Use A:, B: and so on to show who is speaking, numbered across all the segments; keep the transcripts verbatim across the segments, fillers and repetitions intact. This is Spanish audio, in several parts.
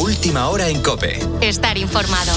A: Última hora en COPE.
B: Estar informado.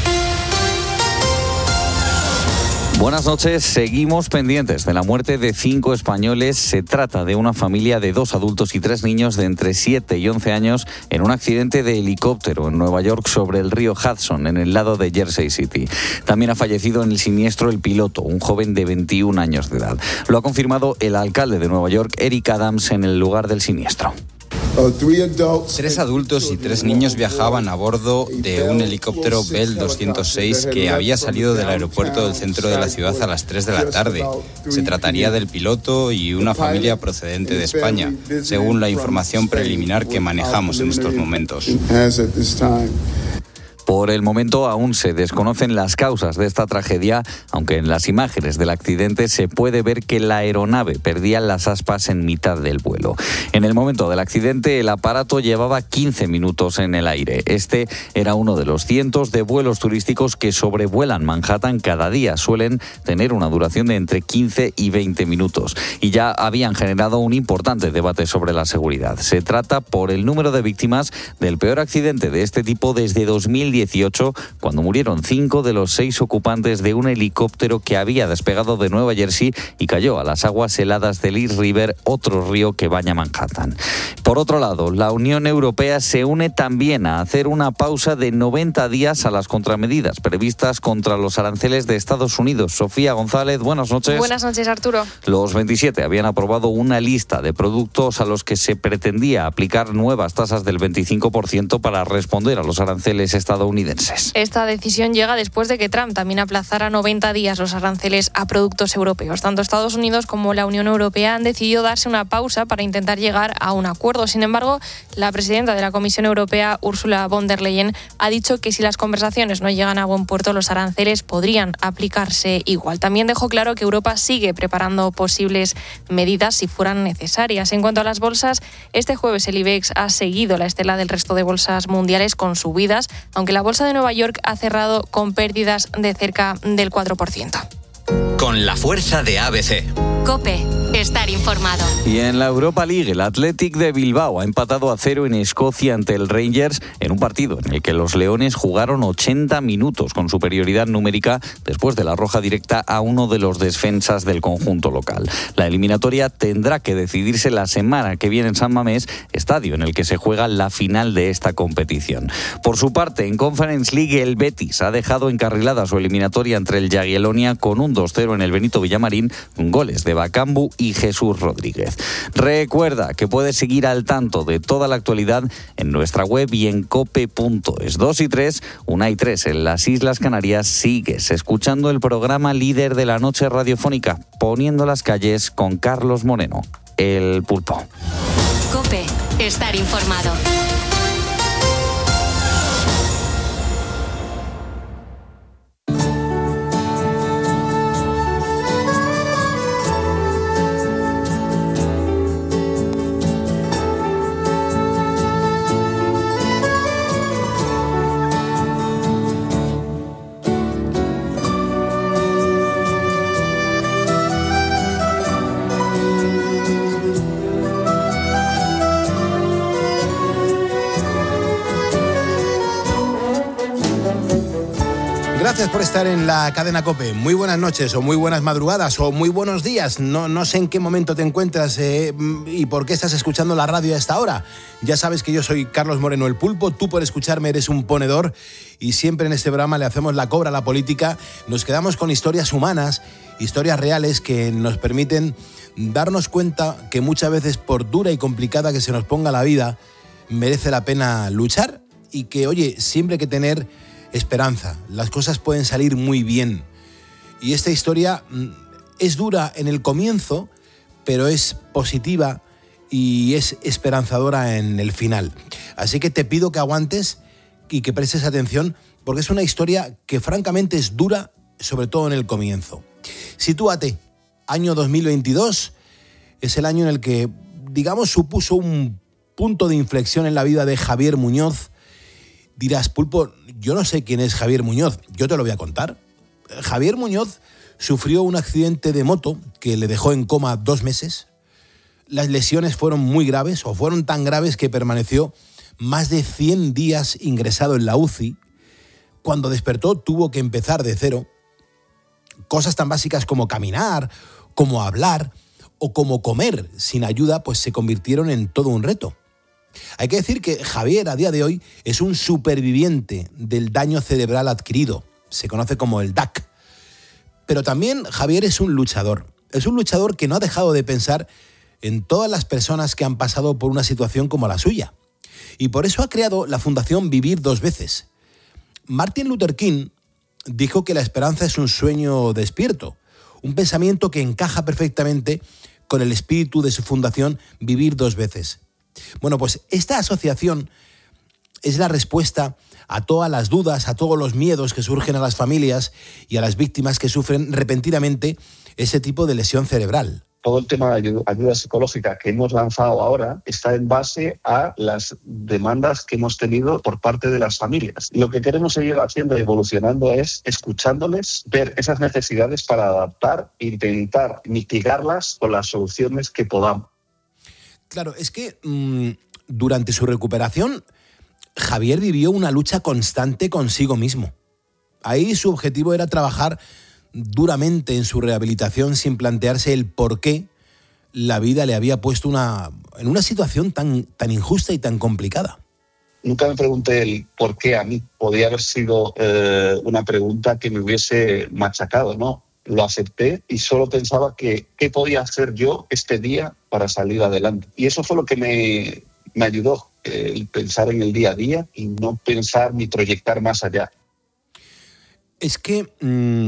C: Buenas noches, seguimos pendientes de la muerte de cinco españoles. Se trata de una familia de dos adultos y tres niños de entre siete y once años en un accidente de helicóptero en Nueva York sobre el río Hudson, en el lado de Jersey City. También ha fallecido en el siniestro el piloto, un joven de veintiún años de edad. Lo ha confirmado el alcalde de Nueva York, Eric Adams, en el lugar del siniestro.
D: Tres adultos y tres niños viajaban a bordo de un helicóptero Bell doscientos seis que había salido del aeropuerto del centro de la ciudad a las tres de la tarde. Se trataría del piloto y una familia procedente de España, según la información preliminar que manejamos en estos momentos.
C: Por el momento aún se desconocen las causas de esta tragedia, aunque en las imágenes del accidente se puede ver que la aeronave perdía las aspas en mitad del vuelo. En el momento del accidente, el aparato llevaba quince minutos en el aire. Este era uno de los cientos de vuelos turísticos que sobrevuelan Manhattan cada día. Suelen tener una duración de entre quince y veinte minutos y ya habían generado un importante debate sobre la seguridad. Se trata, por el número de víctimas, del peor accidente de este tipo desde dos mil dieciocho, cuando murieron cinco de los seis ocupantes de un helicóptero que había despegado de Nueva Jersey y cayó a las aguas heladas del East River, otro río que baña Manhattan. Por otro lado, la Unión Europea se une también a hacer una pausa de noventa días a las contramedidas previstas contra los aranceles de Estados Unidos. Sofía González, buenas noches.
E: Buenas noches, Arturo.
C: Los veintisiete habían aprobado una lista de productos a los que se pretendía aplicar nuevas tasas del veinticinco por ciento para responder a los aranceles estadounidenses.
E: Esta decisión llega después de que Trump también aplazara noventa días los aranceles a productos europeos. Tanto Estados Unidos como la Unión Europea han decidido darse una pausa para intentar llegar a un acuerdo. Sin embargo, la presidenta de la Comisión Europea, Ursula von der Leyen, ha dicho que si las conversaciones no llegan a buen puerto, los aranceles podrían aplicarse igual. También dejó claro que Europa sigue preparando posibles medidas si fueran necesarias. En cuanto a las bolsas, este jueves el IBEX ha seguido la estela del resto de bolsas mundiales con subidas, aunque la bolsa de Nueva York ha cerrado con pérdidas de cerca del cuatro por ciento.
A: Con la fuerza de A B C.
B: COPE. Estar informado.
C: Y en la Europa League, el Athletic de Bilbao ha empatado a cero en Escocia ante el Rangers en un partido en el que los leones jugaron ochenta minutos con superioridad numérica después de la roja directa a uno de los defensas del conjunto local. La eliminatoria tendrá que decidirse la semana que viene en San Mamés, estadio en el que se juega la final de esta competición. Por su parte, en Conference League, el Betis ha dejado encarrilada su eliminatoria entre el Jagiellonia con un dos cero en el Benito Villamarín, con goles de Bakambu y Jesús Rodríguez. Recuerda que puedes seguir al tanto de toda la actualidad en nuestra web y en cope punto es. Dos y tres, una y tres en las Islas Canarias. Sigues escuchando el programa líder de la noche radiofónica, Poniendo las calles, con Carlos Moreno, El Pulpo.
B: COPE. Estar informado.
F: Gracias por estar en la cadena COPE. Muy buenas noches o muy buenas madrugadas o muy buenos días. No, no sé en qué momento te encuentras eh, y por qué estás escuchando la radio a esta hora. Ya sabes que yo soy Carlos Moreno, El Pulpo. Tú por escucharme eres un ponedor y siempre en este programa le hacemos la cobra a la política. Nos quedamos con historias humanas, historias reales que nos permiten darnos cuenta que muchas veces, por dura y complicada que se nos ponga la vida, merece la pena luchar y que, oye, siempre hay que tener esperanza. Las cosas pueden salir muy bien. Y esta historia es dura en el comienzo, pero es positiva y es esperanzadora en el final. Así que te pido que aguantes y que prestes atención, porque es una historia que francamente es dura, sobre todo en el comienzo. Sitúate, año dos mil veintidós, es el año en el que, digamos, supuso un punto de inflexión en la vida de Javier Muñoz. Dirás, Pulpo, yo no sé quién es Javier Muñoz, yo te lo voy a contar. Javier Muñoz sufrió un accidente de moto que le dejó en coma dos meses. Las lesiones fueron muy graves, o fueron tan graves que permaneció más de cien días ingresado en la U C I. Cuando despertó tuvo que empezar de cero. Cosas tan básicas como caminar, como hablar o como comer sin ayuda, pues se convirtieron en todo un reto. Hay que decir que Javier a día de hoy es un superviviente del daño cerebral adquirido. Se conoce como el D A C. Pero también Javier es un luchador. Es un luchador que no ha dejado de pensar en todas las personas que han pasado por una situación como la suya. Y por eso ha creado la Fundación Vivir Dos Veces. Martin Luther King dijo que la esperanza es un sueño despierto, un pensamiento que encaja perfectamente con el espíritu de su fundación Vivir Dos Veces. Bueno, pues esta asociación es la respuesta a todas las dudas, a todos los miedos que surgen a las familias y a las víctimas que sufren repentinamente ese tipo de lesión cerebral.
G: Todo el tema de ayuda psicológica que hemos lanzado ahora está en base a las demandas que hemos tenido por parte de las familias. Lo que queremos seguir haciendo y evolucionando es escuchándoles, ver esas necesidades para adaptar e intentar mitigarlas con las soluciones que podamos.
F: Claro, es que mmm, durante su recuperación, Javier vivió una lucha constante consigo mismo. Ahí su objetivo era trabajar duramente en su rehabilitación sin plantearse el por qué la vida le había puesto una, en una situación tan, tan injusta y tan complicada.
G: Nunca me pregunté el por qué a mí. Podía haber sido eh, una pregunta que me hubiese machacado, ¿no? Lo acepté y solo pensaba que qué podía hacer yo este día para salir adelante. Y eso fue lo que me, me ayudó, eh, el pensar en el día a día y no pensar ni proyectar más allá.
F: Es que mmm,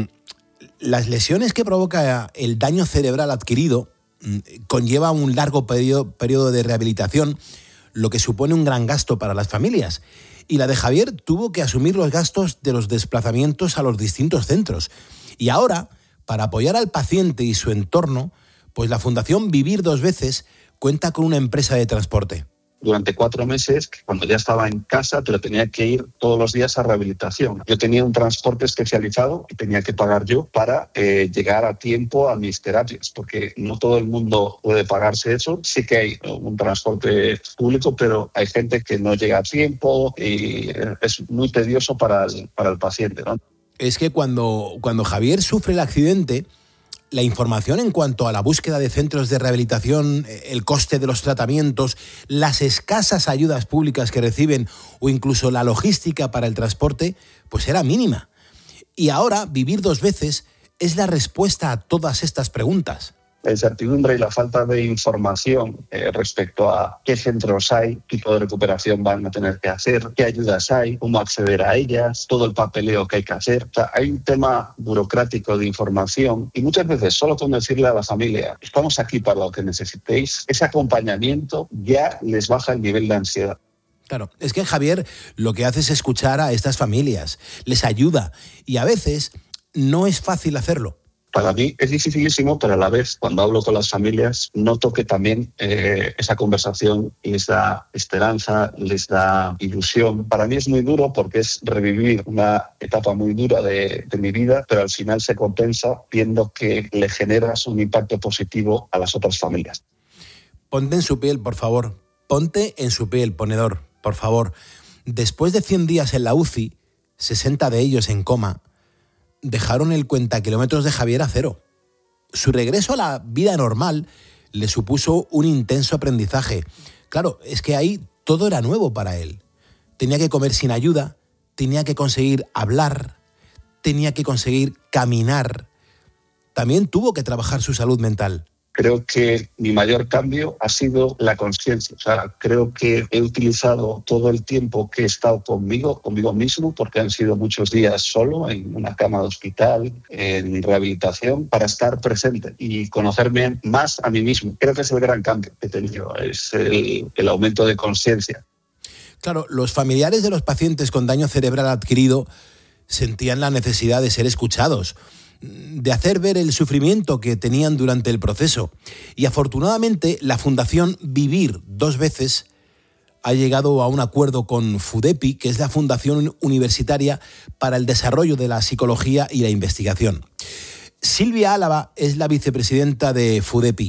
F: las lesiones que provoca el daño cerebral adquirido mmm, conlleva un largo periodo, periodo de rehabilitación, lo que supone un gran gasto para las familias. Y la de Javier tuvo que asumir los gastos de los desplazamientos a los distintos centros. Y ahora, para apoyar al paciente y su entorno, pues la Fundación Vivir Dos Veces cuenta con una empresa de transporte.
G: Durante cuatro meses, cuando ya estaba en casa, pero tenía que ir todos los días a rehabilitación. Yo tenía un transporte especializado y tenía que pagar yo para eh, llegar a tiempo a mis terapias, porque no todo el mundo puede pagarse eso. Sí que hay un transporte público, pero hay gente que no llega a tiempo y es muy tedioso para el, para el paciente, ¿no?
F: Es que cuando, cuando Javier sufre el accidente, la información en cuanto a la búsqueda de centros de rehabilitación, el coste de los tratamientos, las escasas ayudas públicas que reciben o incluso la logística para el transporte, pues era mínima. Y ahora Vivir Dos Veces es la respuesta a todas estas preguntas.
G: La incertidumbre y la falta de información eh, respecto a qué centros hay, qué tipo de recuperación van a tener que hacer, qué ayudas hay, cómo acceder a ellas, todo el papeleo que hay que hacer. O sea, hay un tema burocrático de información y muchas veces solo con decirle a la familia, estamos aquí para lo que necesitéis, ese acompañamiento ya les baja el nivel de ansiedad.
F: Claro, es que Javier lo que hace es escuchar a estas familias, les ayuda y a veces no es fácil hacerlo.
G: Para mí es dificilísimo, pero a la vez, cuando hablo con las familias, noto que también eh, esa conversación les da esperanza, les da ilusión. Para mí es muy duro porque es revivir una etapa muy dura de, de mi vida, pero al final se compensa viendo que le generas un impacto positivo a las otras familias.
F: Ponte en su piel, por favor. Ponte en su piel, ponedor, por favor. Después de cien días en la U C I, sesenta de ellos en coma, dejaron el cuentakilómetros de Javier a cero. Su regreso a la vida normal le supuso un intenso aprendizaje. Claro, es que ahí todo era nuevo para él. Tenía que comer sin ayuda, tenía que conseguir hablar, tenía que conseguir caminar. También tuvo que trabajar su salud mental.
G: Creo que mi mayor cambio ha sido la conciencia. O sea, creo que he utilizado todo el tiempo que he estado conmigo, conmigo mismo, porque han sido muchos días solo, en una cama de hospital, en rehabilitación, para estar presente y conocerme más a mí mismo. Creo que es el gran cambio que he tenido, es el, el aumento de conciencia.
F: Claro, los familiares de los pacientes con daño cerebral adquirido sentían la necesidad de ser escuchados, de hacer ver el sufrimiento que tenían durante el proceso. Y afortunadamente la Fundación Vivir Dos Veces ha llegado a un acuerdo con FUDEPI, que es la Fundación Universitaria para el Desarrollo de la Psicología y la Investigación. Silvia Álava es la vicepresidenta de FUDEPI.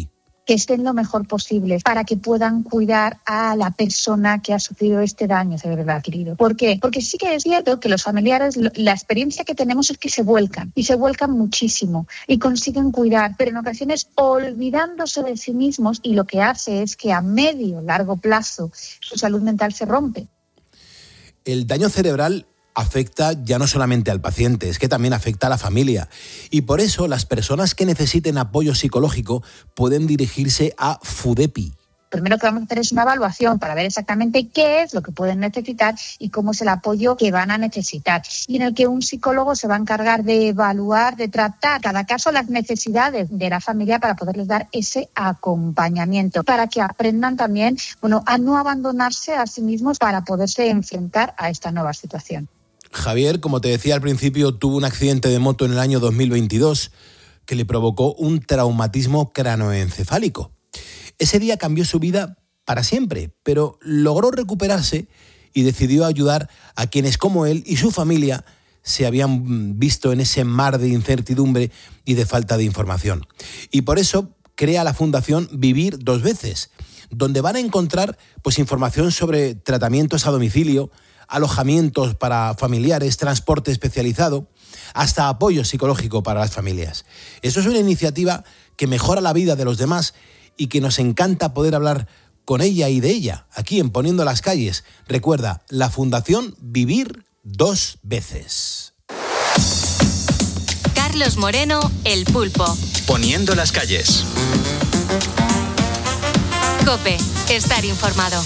H: que estén lo mejor posible para que puedan cuidar a la persona que ha sufrido este daño cerebral adquirido. ¿Por qué? Porque sí que es cierto que los familiares, la experiencia que tenemos es que se vuelcan y se vuelcan muchísimo y consiguen cuidar, pero en ocasiones olvidándose de sí mismos, y lo que hace es que a medio largo plazo su salud mental se rompe.
F: El daño cerebral afecta ya no solamente al paciente, es que también afecta a la familia. Y por eso las personas que necesiten apoyo psicológico pueden dirigirse a FUDEPI.
H: Primero que vamos a hacer es una evaluación para ver exactamente qué es lo que pueden necesitar y cómo es el apoyo que van a necesitar. Y en el que un psicólogo se va a encargar de evaluar, de tratar cada caso las necesidades de la familia para poderles dar ese acompañamiento, para que aprendan también, bueno, a no abandonarse a sí mismos para poderse enfrentar a esta nueva situación.
F: Javier, como te decía al principio, tuvo un accidente de moto en el año dos mil veintidós que le provocó un traumatismo cráneoencefálico. Ese día cambió su vida para siempre, pero logró recuperarse y decidió ayudar a quienes como él y su familia se habían visto en ese mar de incertidumbre y de falta de información. Y por eso crea la Fundación Vivir Dos Veces, donde van a encontrar pues, información sobre tratamientos a domicilio, alojamientos para familiares, transporte especializado, hasta apoyo psicológico para las familias. Eso es una iniciativa que mejora la vida de los demás y que nos encanta poder hablar con ella y de ella, aquí en Poniendo las Calles. Recuerda, la Fundación Vivir Dos Veces.
B: Carlos Moreno, El Pulpo.
A: Poniendo las Calles.
B: COPE, estar informado.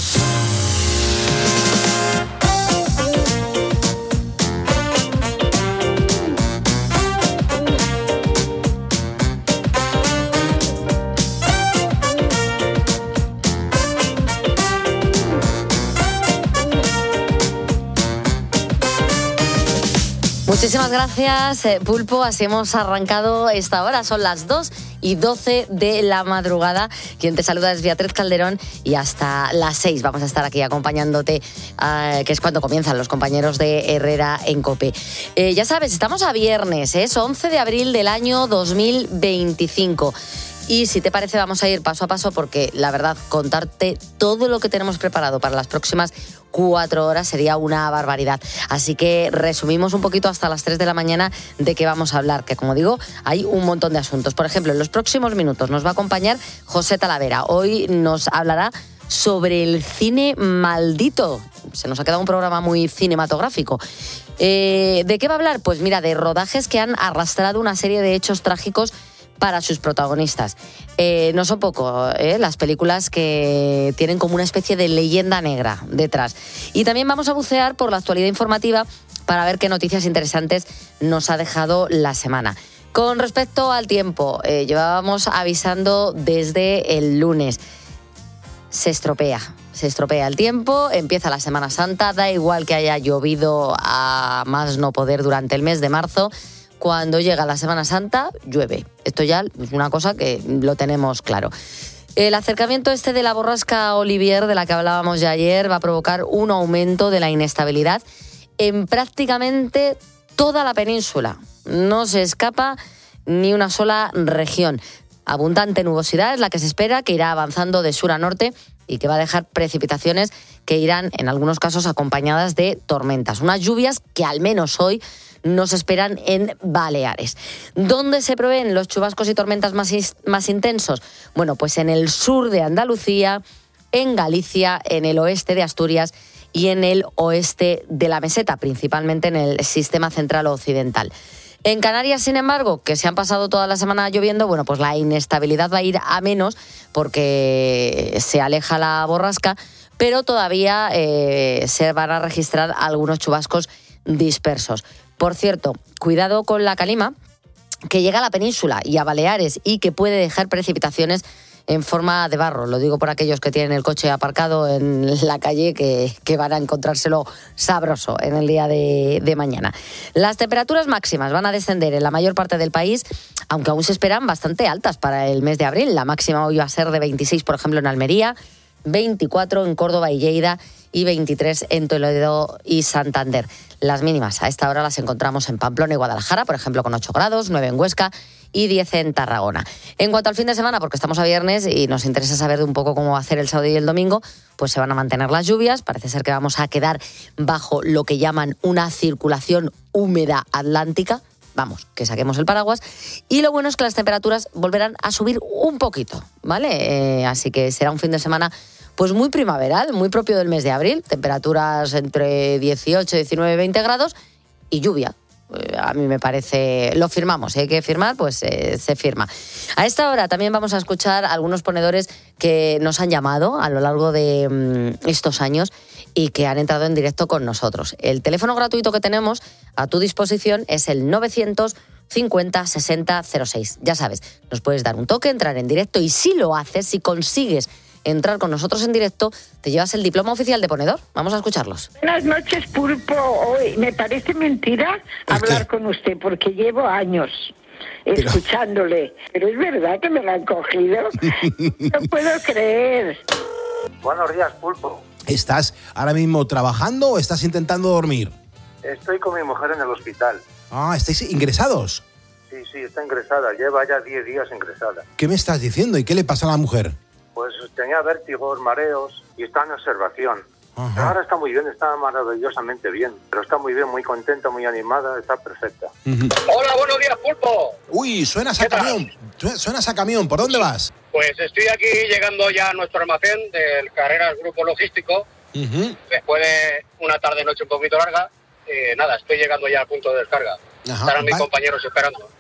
I: Muchísimas gracias, Pulpo. Así hemos arrancado esta hora. Son las dos y doce de la madrugada. Quien te saluda es Beatriz Calderón y hasta las seis vamos a estar aquí acompañándote, uh, que es cuando comienzan los compañeros de Herrera en COPE. Eh, ya sabes, estamos a viernes, ¿eh? es once de abril del año dos mil veinticinco. Y si te parece vamos a ir paso a paso porque la verdad contarte todo lo que tenemos preparado para las próximas cuatro horas sería una barbaridad. Así que resumimos un poquito hasta las tres de la mañana de qué vamos a hablar, que como digo hay un montón de asuntos. Por ejemplo, en los próximos minutos nos va a acompañar José Talavera. Hoy nos hablará sobre el cine maldito. Se nos ha quedado un programa muy cinematográfico. Eh, ¿De qué va a hablar? Pues mira, de rodajes que han arrastrado una serie de hechos trágicos para sus protagonistas. Eh, no son poco eh, las películas que tienen como una especie de leyenda negra detrás. Y también vamos a bucear por la actualidad informativa para ver qué noticias interesantes nos ha dejado la semana. Con respecto al tiempo, eh, llevábamos avisando desde el lunes. Se estropea, se estropea el tiempo, empieza la Semana Santa, da igual que haya llovido a más no poder durante el mes de marzo. Cuando llega la Semana Santa, llueve. Esto ya es una cosa que lo tenemos claro. El acercamiento este de la borrasca Olivier, de la que hablábamos ya ayer, va a provocar un aumento de la inestabilidad en prácticamente toda la península. No se escapa ni una sola región. Abundante nubosidad es la que se espera, que irá avanzando de sur a norte y que va a dejar precipitaciones que irán, en algunos casos, acompañadas de tormentas. Unas lluvias que al menos hoy nos esperan en Baleares. ¿Dónde se prevén los chubascos y tormentas más, más intensos? Bueno, pues en el sur de Andalucía, en Galicia, en el oeste de Asturias y en el oeste de la meseta, principalmente en el sistema central occidental. En Canarias, sin embargo, que se han pasado toda la semana lloviendo, bueno, pues la inestabilidad va a ir a menos porque se aleja la borrasca, pero todavía eh, se van a registrar algunos chubascos dispersos. Por cierto, cuidado con la calima, que llega a la península y a Baleares y que puede dejar precipitaciones en forma de barro. Lo digo por aquellos que tienen el coche aparcado en la calle, que, que van a encontrárselo sabroso en el día de, de mañana. Las temperaturas máximas van a descender en la mayor parte del país, aunque aún se esperan bastante altas para el mes de abril. La máxima hoy va a ser de veintiséis, por ejemplo, en Almería, veinticuatro en Córdoba y Lleida y veintitrés en Toledo y Santander. Las mínimas a esta hora las encontramos en Pamplona y Guadalajara, por ejemplo, con ocho grados, nueve en Huesca y diez en Tarragona. En cuanto al fin de semana, porque estamos a viernes y nos interesa saber un poco cómo va a hacer el sábado y el domingo, pues se van a mantener las lluvias. Parece ser que vamos a quedar bajo lo que llaman una circulación húmeda atlántica. Vamos, que saquemos el paraguas. Y lo bueno es que las temperaturas volverán a subir un poquito, ¿vale? Eh, así que será un fin de semana pues muy primaveral, muy propio del mes de abril. Temperaturas entre dieciocho, diecinueve, veinte grados y lluvia. Eh, a mí me parece... Lo firmamos, si hay que firmar, pues eh, se firma. A esta hora también vamos a escuchar a algunos ponedores que nos han llamado a lo largo de mm, estos años y que han entrado en directo con nosotros. El teléfono gratuito que tenemos a tu disposición es el novecientos cincuenta sesenta cero seis. Ya sabes, nos puedes dar un toque, entrar en directo y si lo haces, si consigues entrar con nosotros en directo, te llevas el diploma oficial de ponedor. Vamos a escucharlos.
J: Buenas noches, Pulpo. Hoy me parece mentira hablar con usted porque llevo años escuchándole. Pero es verdad que me lo han cogido. No puedo creer.
K: Buenos días, Pulpo.
F: ¿Estás ahora mismo trabajando o estás intentando dormir?
K: Estoy con mi mujer en el hospital.
F: Ah, ¿estáis ingresados?
K: Sí, sí, está ingresada. Lleva ya diez días ingresada.
F: ¿Qué me estás diciendo? ¿Y qué le pasa a la mujer?
K: Pues tenía vértigos, mareos y está en observación. Pero ahora está muy bien, está maravillosamente bien. Pero está muy bien, muy contenta, muy animada, está perfecta.
F: Uh-huh.
L: Hola, buenos días, Pulpo.
F: Uy, suenas a camión. Suenas a camión. ¿Por dónde vas?
L: Pues estoy aquí llegando ya a nuestro almacén del Carreras Grupo Logístico.
F: Uh-huh.
L: Después de una tarde-noche un poquito larga. Eh, nada, estoy llegando ya al punto de descarga.
F: Ajá,
L: Estarán mis
F: vale.
L: compañeros esperando.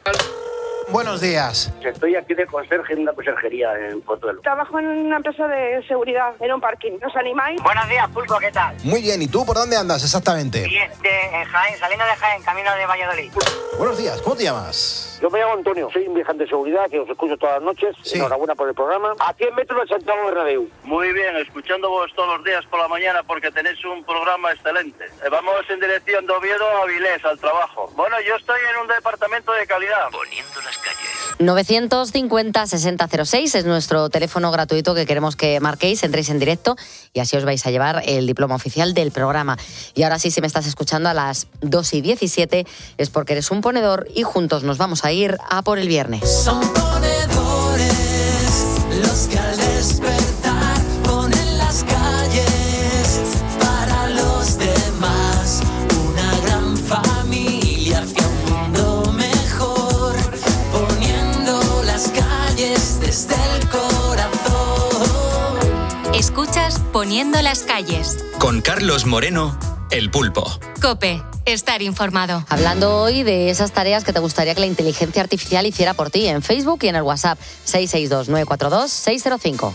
F: Buenos días.
M: Estoy aquí de conserje en una conserjería en Pozuelo.
N: Trabajo en una empresa de seguridad, en un parking. ¿Os animáis?
O: Buenos días, Pulpo, ¿qué tal?
F: Muy bien, ¿y tú por dónde andas exactamente?
O: Bien, de Jaén, saliendo de Jaén, camino de Valladolid.
F: Buenos días, ¿cómo te llamas?
M: Yo me llamo Antonio, soy un viajante de seguridad que os escucho todas las noches.
F: Sí.
M: Enhorabuena por el programa. A cien metros de Santiago Bernabéu.
P: Muy bien, escuchándoos todos los días por la mañana porque tenéis un programa excelente. Eh, vamos en dirección de Oviedo a Avilés, al trabajo. Bueno, yo estoy en un departamento de calidad.
A: Poniendo las calles.
I: novecientos cincuenta sesenta cero seis es nuestro teléfono gratuito que queremos que marquéis, entréis en directo y así os vais a llevar el diploma oficial del programa. Y ahora sí, si me estás escuchando a las dos y diecisiete es porque eres un ponedor y juntos nos vamos a ir a por el viernes.
Q: Son ponedores los que al despertar ponen las calles para los demás. Una gran familia hacia un mundo mejor, poniendo las calles desde el corazón.
B: Escuchas Poniendo las calles.
A: Con Carlos Moreno, El Pulpo.
B: COPE. Estar informado.
I: Hablando hoy de esas tareas que te gustaría que la inteligencia artificial hiciera por ti en Facebook y en el WhatsApp seis seis dos nueve cuatro dos seis cero cinco.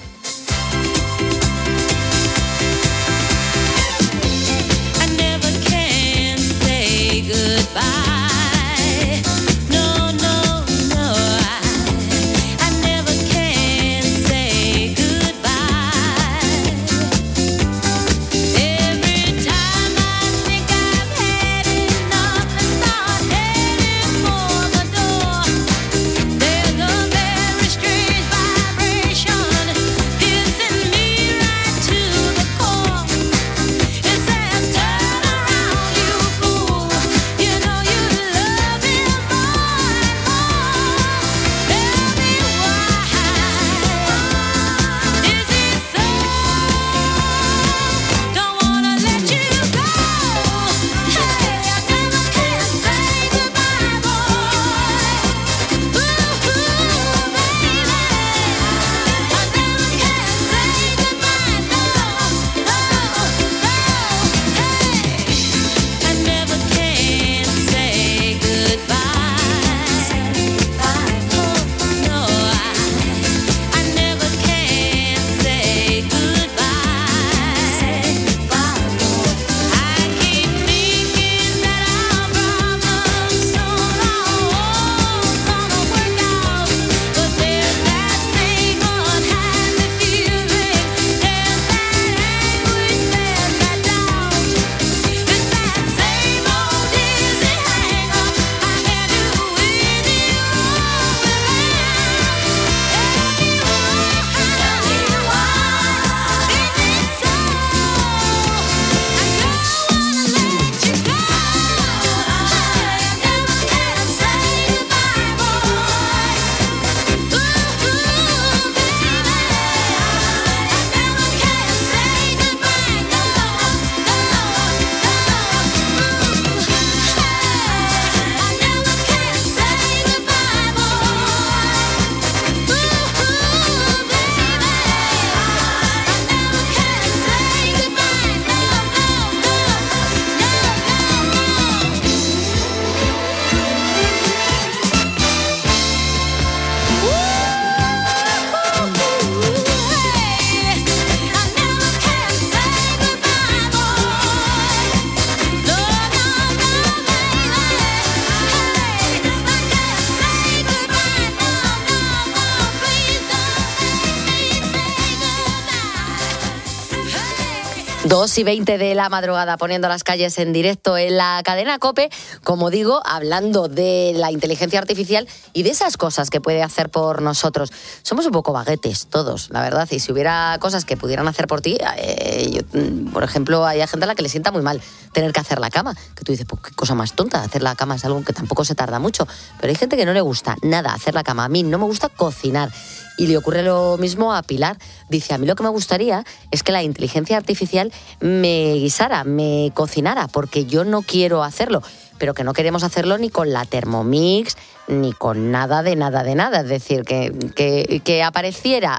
I: dos y veinte de la madrugada, poniendo las calles en directo en la cadena COPE, como digo, hablando de la inteligencia artificial y de esas cosas que puede hacer por nosotros. Somos un poco baguetes todos, la verdad, y si hubiera cosas que pudieran hacer por ti, eh, yo, por ejemplo, hay gente a la que le sienta muy mal tener que hacer la cama, que tú dices, pues qué cosa más tonta, hacer la cama es algo que tampoco se tarda mucho, pero hay gente que no le gusta nada hacer la cama. A mí no me gusta cocinar. Y le ocurre lo mismo a Pilar. Dice, a mí lo que me gustaría es que la inteligencia artificial me guisara, me cocinara, porque yo no quiero hacerlo. Pero que no queremos hacerlo ni con la Thermomix, ni con nada de nada de nada. Es decir, que, que, que apareciera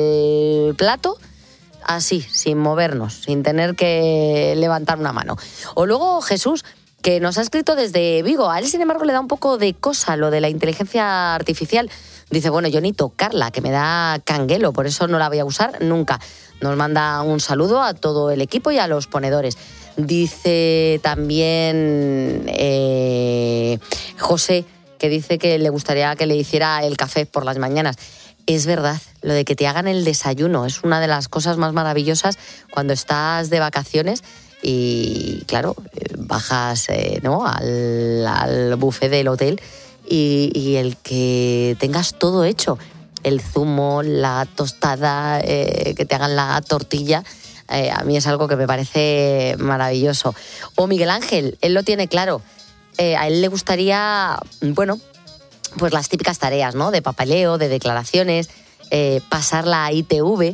I: el plato así, sin movernos, sin tener que levantar una mano. O luego Jesús, que nos ha escrito desde Vigo. A él, sin embargo, le da un poco de cosa lo de la inteligencia artificial. Dice, bueno, yo ni tocarla, que me da canguelo, por eso no la voy a usar nunca. Nos manda un saludo a todo el equipo y a los ponedores. Dice también eh, José, que dice que le gustaría que le hiciera el café por las mañanas. Es verdad, lo de que te hagan el desayuno es una de las cosas más maravillosas cuando estás de vacaciones. Y claro, bajas eh, ¿no? al, al buffet del hotel y, y el que tengas todo hecho, el zumo, la tostada, eh, que te hagan la tortilla, eh, a mí es algo que me parece maravilloso. O Miguel Ángel, él lo tiene claro, eh, a él le gustaría, bueno, pues las típicas tareas, ¿no? De papeleo, de declaraciones, eh, pasar la I T V.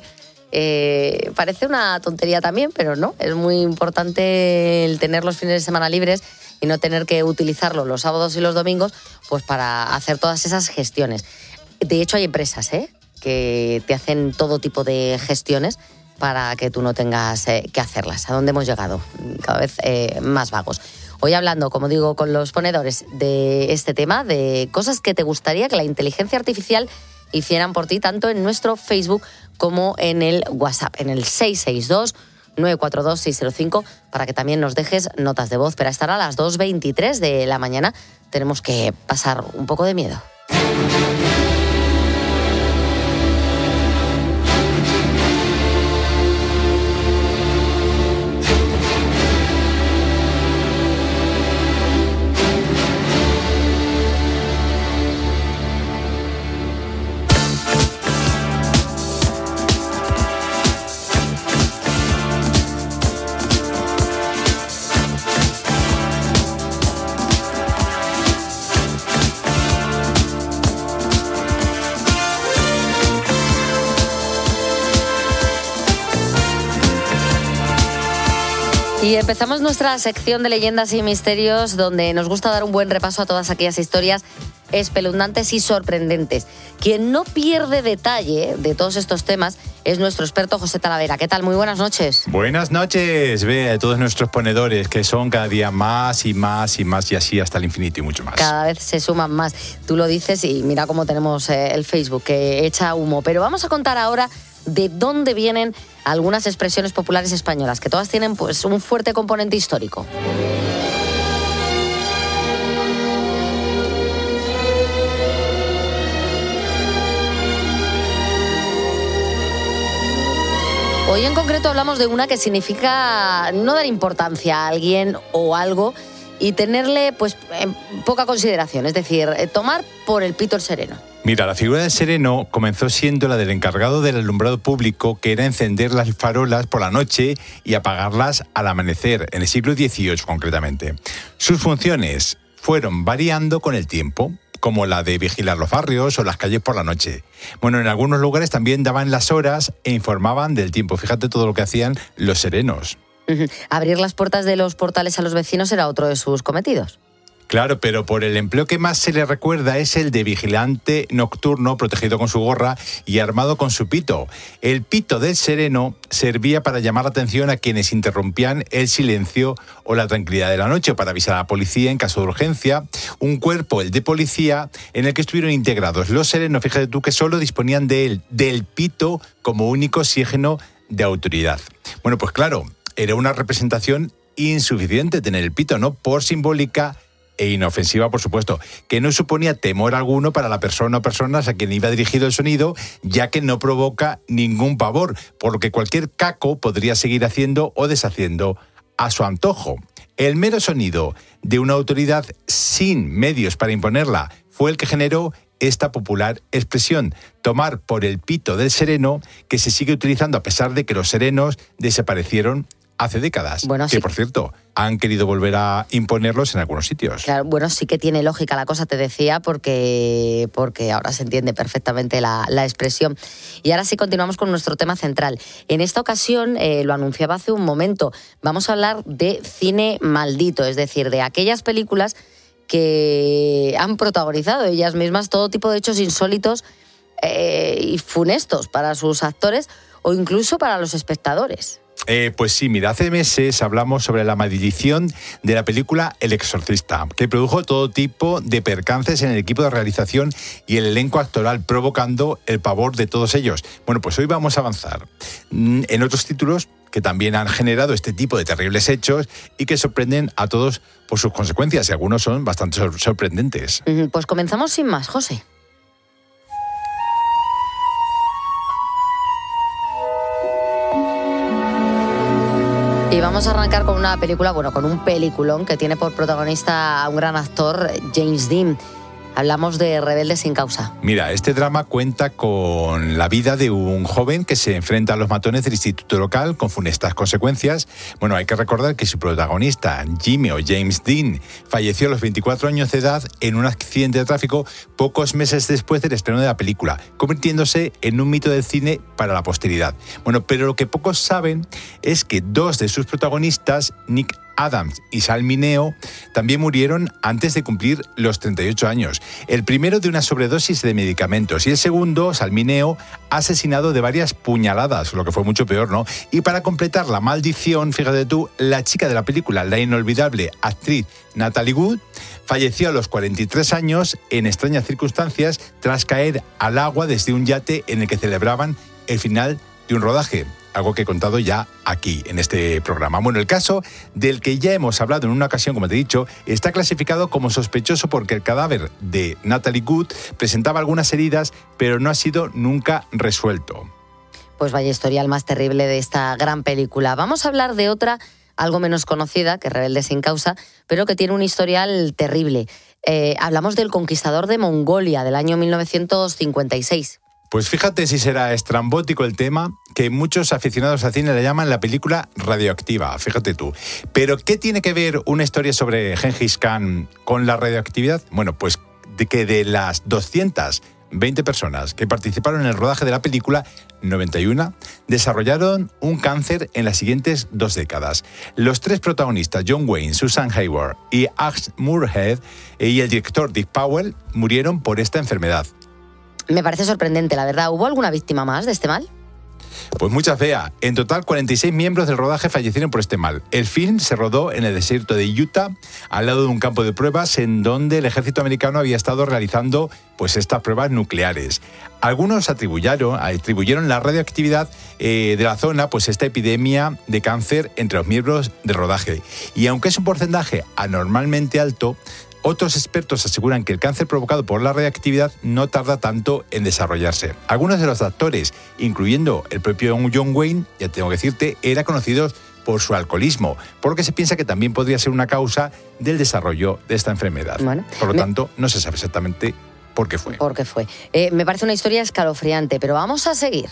I: Eh, parece una tontería también, pero no, es muy importante el tener los fines de semana libres y no tener que utilizarlo los sábados y los domingos pues para hacer todas esas gestiones. De hecho, hay empresas ¿eh? que te hacen todo tipo de gestiones para que tú no tengas eh, que hacerlas. ¿A dónde hemos llegado? Cada vez eh, más vagos. Hoy hablando, como digo, con los ponedores de este tema, de cosas que te gustaría que la inteligencia artificial hicieran por ti, tanto en nuestro Facebook como en el WhatsApp, en el seis seis dos, nueve cuatro dos, seis cero cinco, para que también nos dejes notas de voz. Pero hasta ahora, a las dos veintitrés de la mañana, tenemos que pasar un poco de miedo. Y empezamos nuestra sección de leyendas y misterios, donde nos gusta dar un buen repaso a todas aquellas historias espeluznantes y sorprendentes. Quien no pierde detalle de todos estos temas es nuestro experto José Talavera. ¿Qué tal? Muy buenas noches.
R: Buenas noches, ve a todos nuestros ponedores, que son cada día más y más y más, y así hasta el infinito y mucho más.
I: Cada vez se suman más. Tú lo dices y mira cómo tenemos eh, el Facebook, que echa humo. Pero vamos a contar ahora de dónde vienen algunas expresiones populares españolas, que todas tienen pues un fuerte componente histórico. Hoy en concreto hablamos de una que significa no dar importancia a alguien o algo y tenerle pues en poca consideración, es decir, tomar por el pito el sereno.
R: Mira, la figura del sereno comenzó siendo la del encargado del alumbrado público, que era encender las farolas por la noche y apagarlas al amanecer, en el siglo dieciocho concretamente. Sus funciones fueron variando con el tiempo, como la de vigilar los barrios o las calles por la noche. Bueno, en algunos lugares también daban las horas e informaban del tiempo. Fíjate todo lo que hacían los serenos.
I: Uh-huh. Abrir las puertas de los portales a los vecinos era otro de sus cometidos.
R: Claro, pero por el empleo que más se le recuerda es el de vigilante nocturno, protegido con su gorra y armado con su pito. El pito del sereno servía para llamar la atención a quienes interrumpían el silencio o la tranquilidad de la noche, o para avisar a la policía en caso de urgencia. Un cuerpo, el de policía, en el que estuvieron integrados los serenos, fíjate tú, que solo disponían de él, del pito, como único oxígeno de autoridad. Bueno, pues claro, era una representación insuficiente tener el pito, ¿no? Por simbólica e inofensiva, por supuesto, que no suponía temor alguno para la persona o personas a quien iba dirigido el sonido, ya que no provoca ningún pavor, por lo que cualquier caco podría seguir haciendo o deshaciendo a su antojo. El mero sonido de una autoridad sin medios para imponerla fue el que generó esta popular expresión, tomar por el pito del sereno, que se sigue utilizando a pesar de que los serenos desaparecieron hace décadas.
I: Bueno,
R: que,
I: sí.
R: por cierto, han querido volver a imponerlos en algunos sitios.
I: Claro, bueno, sí que tiene lógica la cosa, te decía, porque, porque ahora se entiende perfectamente la, la expresión. Y ahora sí continuamos con nuestro tema central. En esta ocasión, eh, lo anunciaba hace un momento, vamos a hablar de cine maldito, es decir, de aquellas películas que han protagonizado ellas mismas todo tipo de hechos insólitos eh, y funestos para sus actores o incluso para los espectadores.
R: Eh, pues sí, mira, hace meses hablamos sobre la maldición de la película El Exorcista, que produjo todo tipo de percances en el equipo de realización y el elenco actoral, provocando el pavor de todos ellos. Bueno, pues hoy vamos a avanzar en otros títulos que también han generado este tipo de terribles hechos y que sorprenden a todos por sus consecuencias, y algunos son bastante sor- sorprendentes.
I: Pues comenzamos sin más, José. Y vamos a arrancar con una película, bueno, con un peliculón que tiene por protagonista a un gran actor, James Dean. Hablamos de Rebelde sin causa.
R: Mira, este drama cuenta con la vida de un joven que se enfrenta a los matones del instituto local con funestas consecuencias. Bueno, hay que recordar que su protagonista, Jimmy o James Dean, falleció a los veinticuatro años de edad en un accidente de tráfico pocos meses después del estreno de la película, convirtiéndose en un mito del cine para la posteridad. Bueno, pero lo que pocos saben es que dos de sus protagonistas, Nick Adams y Sal Mineo, también murieron antes de cumplir los treinta y ocho años. El primero de una sobredosis de medicamentos y el segundo, Sal Mineo, asesinado de varias puñaladas, lo que fue mucho peor, ¿no? Y para completar la maldición, fíjate tú, la chica de la película, la inolvidable actriz Natalie Wood, falleció a los cuarenta y tres años en extrañas circunstancias tras caer al agua desde un yate en el que celebraban el final de un rodaje. Algo que he contado ya aquí, en este programa. Bueno, el caso del que ya hemos hablado en una ocasión, como te he dicho, está clasificado como sospechoso porque el cadáver de Natalie Wood presentaba algunas heridas, pero no ha sido nunca resuelto.
I: Pues vaya historial más terrible de esta gran película. Vamos a hablar de otra, algo menos conocida, que Rebelde sin causa, pero que tiene un historial terrible. Eh, hablamos del Conquistador de Mongolia, del año mil novecientos cincuenta y seis.
R: Pues fíjate si será estrambótico el tema, que muchos aficionados al cine le llaman la película radioactiva, fíjate tú. Pero ¿qué tiene que ver una historia sobre Gengis Khan con la radioactividad? Bueno, pues de que de las doscientas veinte personas que participaron en el rodaje de la película, noventa y uno desarrollaron un cáncer en las siguientes dos décadas. Los tres protagonistas, John Wayne, Susan Hayward y Ash Moorhead, y el director Dick Powell, murieron por esta enfermedad.
I: Me parece sorprendente, la verdad. ¿Hubo alguna víctima más de este mal?
R: Pues muchas veas. En total, cuarenta y seis miembros del rodaje fallecieron por este mal. El film se rodó en el desierto de Utah, al lado de un campo de pruebas en donde el ejército americano había estado realizando pues estas pruebas nucleares. Algunos atribuyeron, atribuyeron la radioactividad eh, de la zona, pues esta epidemia de cáncer entre los miembros del rodaje. Y aunque es un porcentaje anormalmente alto, otros expertos aseguran que el cáncer provocado por la radiactividad no tarda tanto en desarrollarse. Algunos de los actores, incluyendo el propio John Wayne, ya tengo que decirte, eran conocidos por su alcoholismo, porque se piensa que también podría ser una causa del desarrollo de esta enfermedad. Bueno, por lo me... tanto, no se sabe exactamente por qué fue.
I: Por qué fue. Eh, me parece una historia escalofriante, pero vamos a seguir.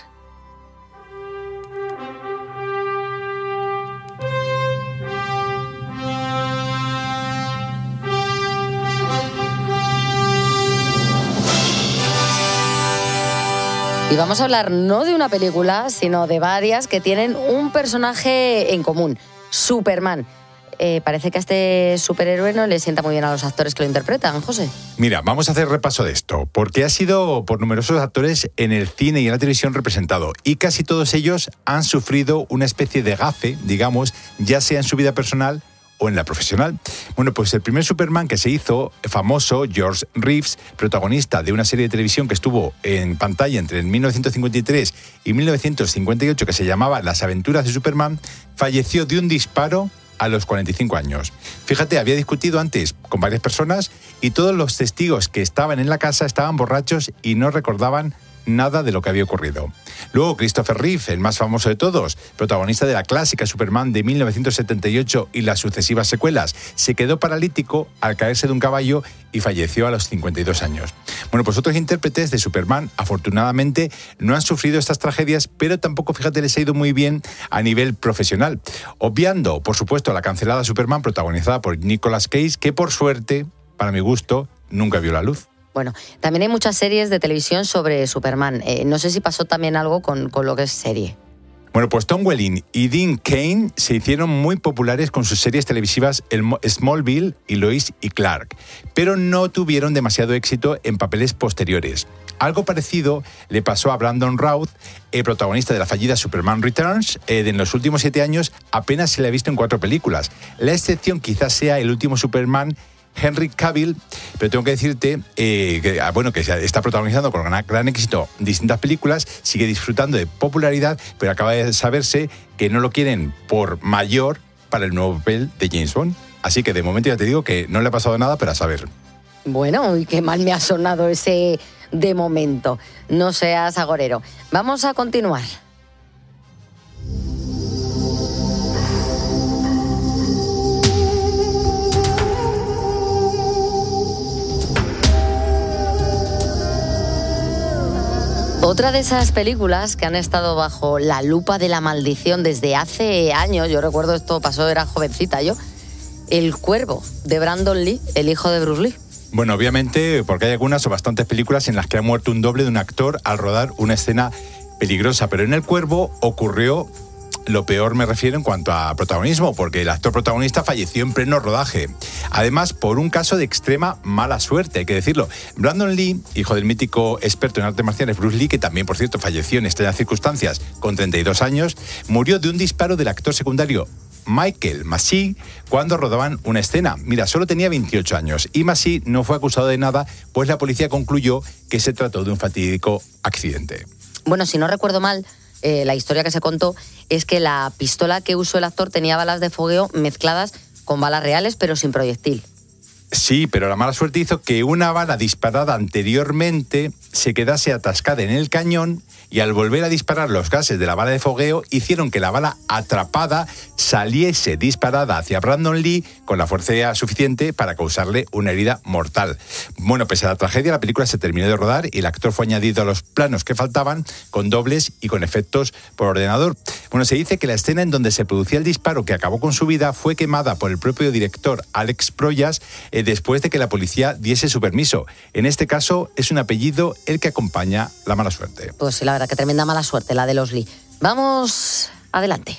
I: Y vamos a hablar no de una película, sino de varias que tienen un personaje en común, Superman. Eh, parece que a este superhéroe no le sienta muy bien a los actores que lo interpretan, José.
R: Mira, vamos a hacer repaso de esto, porque ha sido por numerosos actores en el cine y en la televisión representado, y casi todos ellos han sufrido una especie de gafe, digamos, ya sea en su vida personal o en la profesional. Bueno, pues el primer Superman que se hizo famoso, George Reeves, protagonista de una serie de televisión que estuvo en pantalla entre mil novecientos cincuenta y tres y mil novecientos cincuenta y ocho, que se llamaba Las aventuras de Superman, falleció de un disparo a los cuarenta y cinco años. Fíjate, había discutido antes con varias personas y todos los testigos que estaban en la casa estaban borrachos y no recordaban nada de lo que había ocurrido. Luego Christopher Reeve, el más famoso de todos, protagonista de la clásica Superman de mil novecientos setenta y ocho y las sucesivas secuelas, se quedó paralítico al caerse de un caballo y falleció a los cincuenta y dos años. Bueno, pues otros intérpretes de Superman, afortunadamente, no han sufrido estas tragedias, pero tampoco, fíjate, les ha ido muy bien a nivel profesional. Obviando, por supuesto, la cancelada Superman protagonizada por Nicolas Cage, que por suerte, para mi gusto, nunca vio la luz.
I: Bueno, también hay muchas series de televisión sobre Superman. Eh, no sé si pasó también algo con, con lo que es serie.
R: Bueno, pues Tom Welling y Dean Cain se hicieron muy populares con sus series televisivas Smallville y Lois y Clark, pero no tuvieron demasiado éxito en papeles posteriores. Algo parecido le pasó a Brandon Routh, el protagonista de la fallida Superman Returns. Eh, de en los últimos siete años apenas se le ha visto en cuatro películas. La excepción quizás sea el último Superman, Henry Cavill, pero tengo que decirte eh, que, bueno, que está protagonizando con gran, gran éxito distintas películas, sigue disfrutando de popularidad, pero acaba de saberse que no lo quieren por mayor para el nuevo papel de James Bond. Así que de momento ya te digo que no le ha pasado nada, pero a saber.
I: Bueno, y qué mal me ha sonado ese de momento. No seas agorero. Vamos a continuar. Otra de esas películas que han estado bajo la lupa de la maldición desde hace años, yo recuerdo esto pasó, era jovencita yo, El Cuervo, de Brandon Lee, el hijo de Bruce Lee.
R: Bueno, obviamente, porque hay algunas o bastantes películas en las que ha muerto un doble de un actor al rodar una escena peligrosa, pero en El Cuervo ocurrió lo peor, me refiero, en cuanto a protagonismo, porque el actor protagonista falleció en pleno rodaje. Además, por un caso de extrema mala suerte, hay que decirlo. Brandon Lee, hijo del mítico experto en artes marciales Bruce Lee, que también, por cierto, falleció en extrañas circunstancias con treinta y dos años, murió de un disparo del actor secundario Michael Massey cuando rodaban una escena. Mira, solo tenía veintiocho años y Massey no fue acusado de nada, pues la policía concluyó que se trató de un fatídico accidente.
I: Bueno, si no recuerdo mal, Eh, la historia que se contó es que la pistola que usó el actor tenía balas de fogueo mezcladas con balas reales, pero sin proyectil.
R: Sí, pero la mala suerte hizo que una bala disparada anteriormente se quedase atascada en el cañón y al volver a disparar los gases de la bala de fogueo hicieron que la bala atrapada saliese disparada hacia Brandon Lee con la fuerza suficiente para causarle una herida mortal. Bueno, pese a la tragedia, la película se terminó de rodar y el actor fue añadido a los planos que faltaban con dobles y con efectos por ordenador. Bueno, se dice que la escena en donde se producía el disparo que acabó con su vida fue quemada por el propio director Alex Proyas eh, después de que la policía diese su permiso. En este caso es un apellido el que acompaña la mala suerte.
I: Pues sí, la verdad que tremenda mala suerte la de los Lee. Vamos adelante.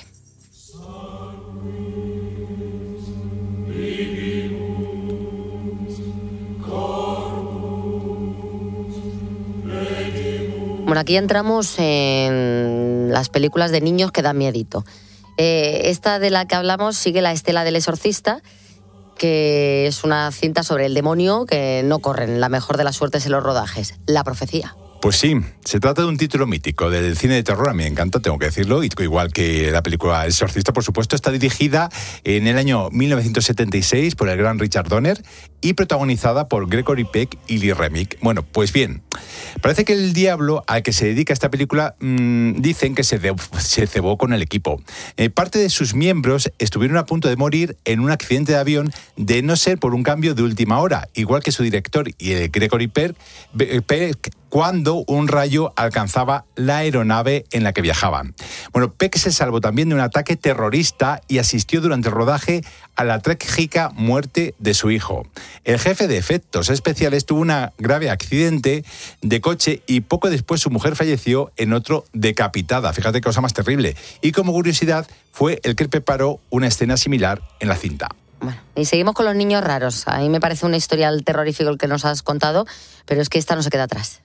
I: Bueno, aquí entramos en las películas de niños que dan miedito. Eh, esta de la que hablamos sigue la estela del exorcista, que es una cinta sobre el demonio que no corren la mejor de las suertes en los rodajes, La Profecía.
R: Pues sí, se trata de un título mítico del cine de terror, a mí me encanta, tengo que decirlo, igual que la película El Exorcista, por supuesto. Está dirigida en el año mil novecientos setenta y seis por el gran Richard Donner y protagonizada por Gregory Peck y Lee Remick. Bueno, pues bien, parece que el diablo al que se dedica esta película mmm, dicen que se, de, se cebó con el equipo. Eh, parte de sus miembros estuvieron a punto de morir en un accidente de avión de no ser por un cambio de última hora, igual que su director y el Gregory Peck, Peck cuando un rayo alcanzaba la aeronave en la que viajaban. Bueno, Peck se salvó también de un ataque terrorista y asistió durante el rodaje a la trágica muerte de su hijo. El jefe de efectos especiales tuvo un grave accidente de coche y poco después su mujer falleció en otro decapitada. Fíjate qué cosa más terrible. Y como curiosidad, fue el que preparó una escena similar en la cinta.
I: Bueno, y seguimos con los niños raros. A mí me parece un historial terrorífico el que nos has contado, pero es que esta no se queda atrás.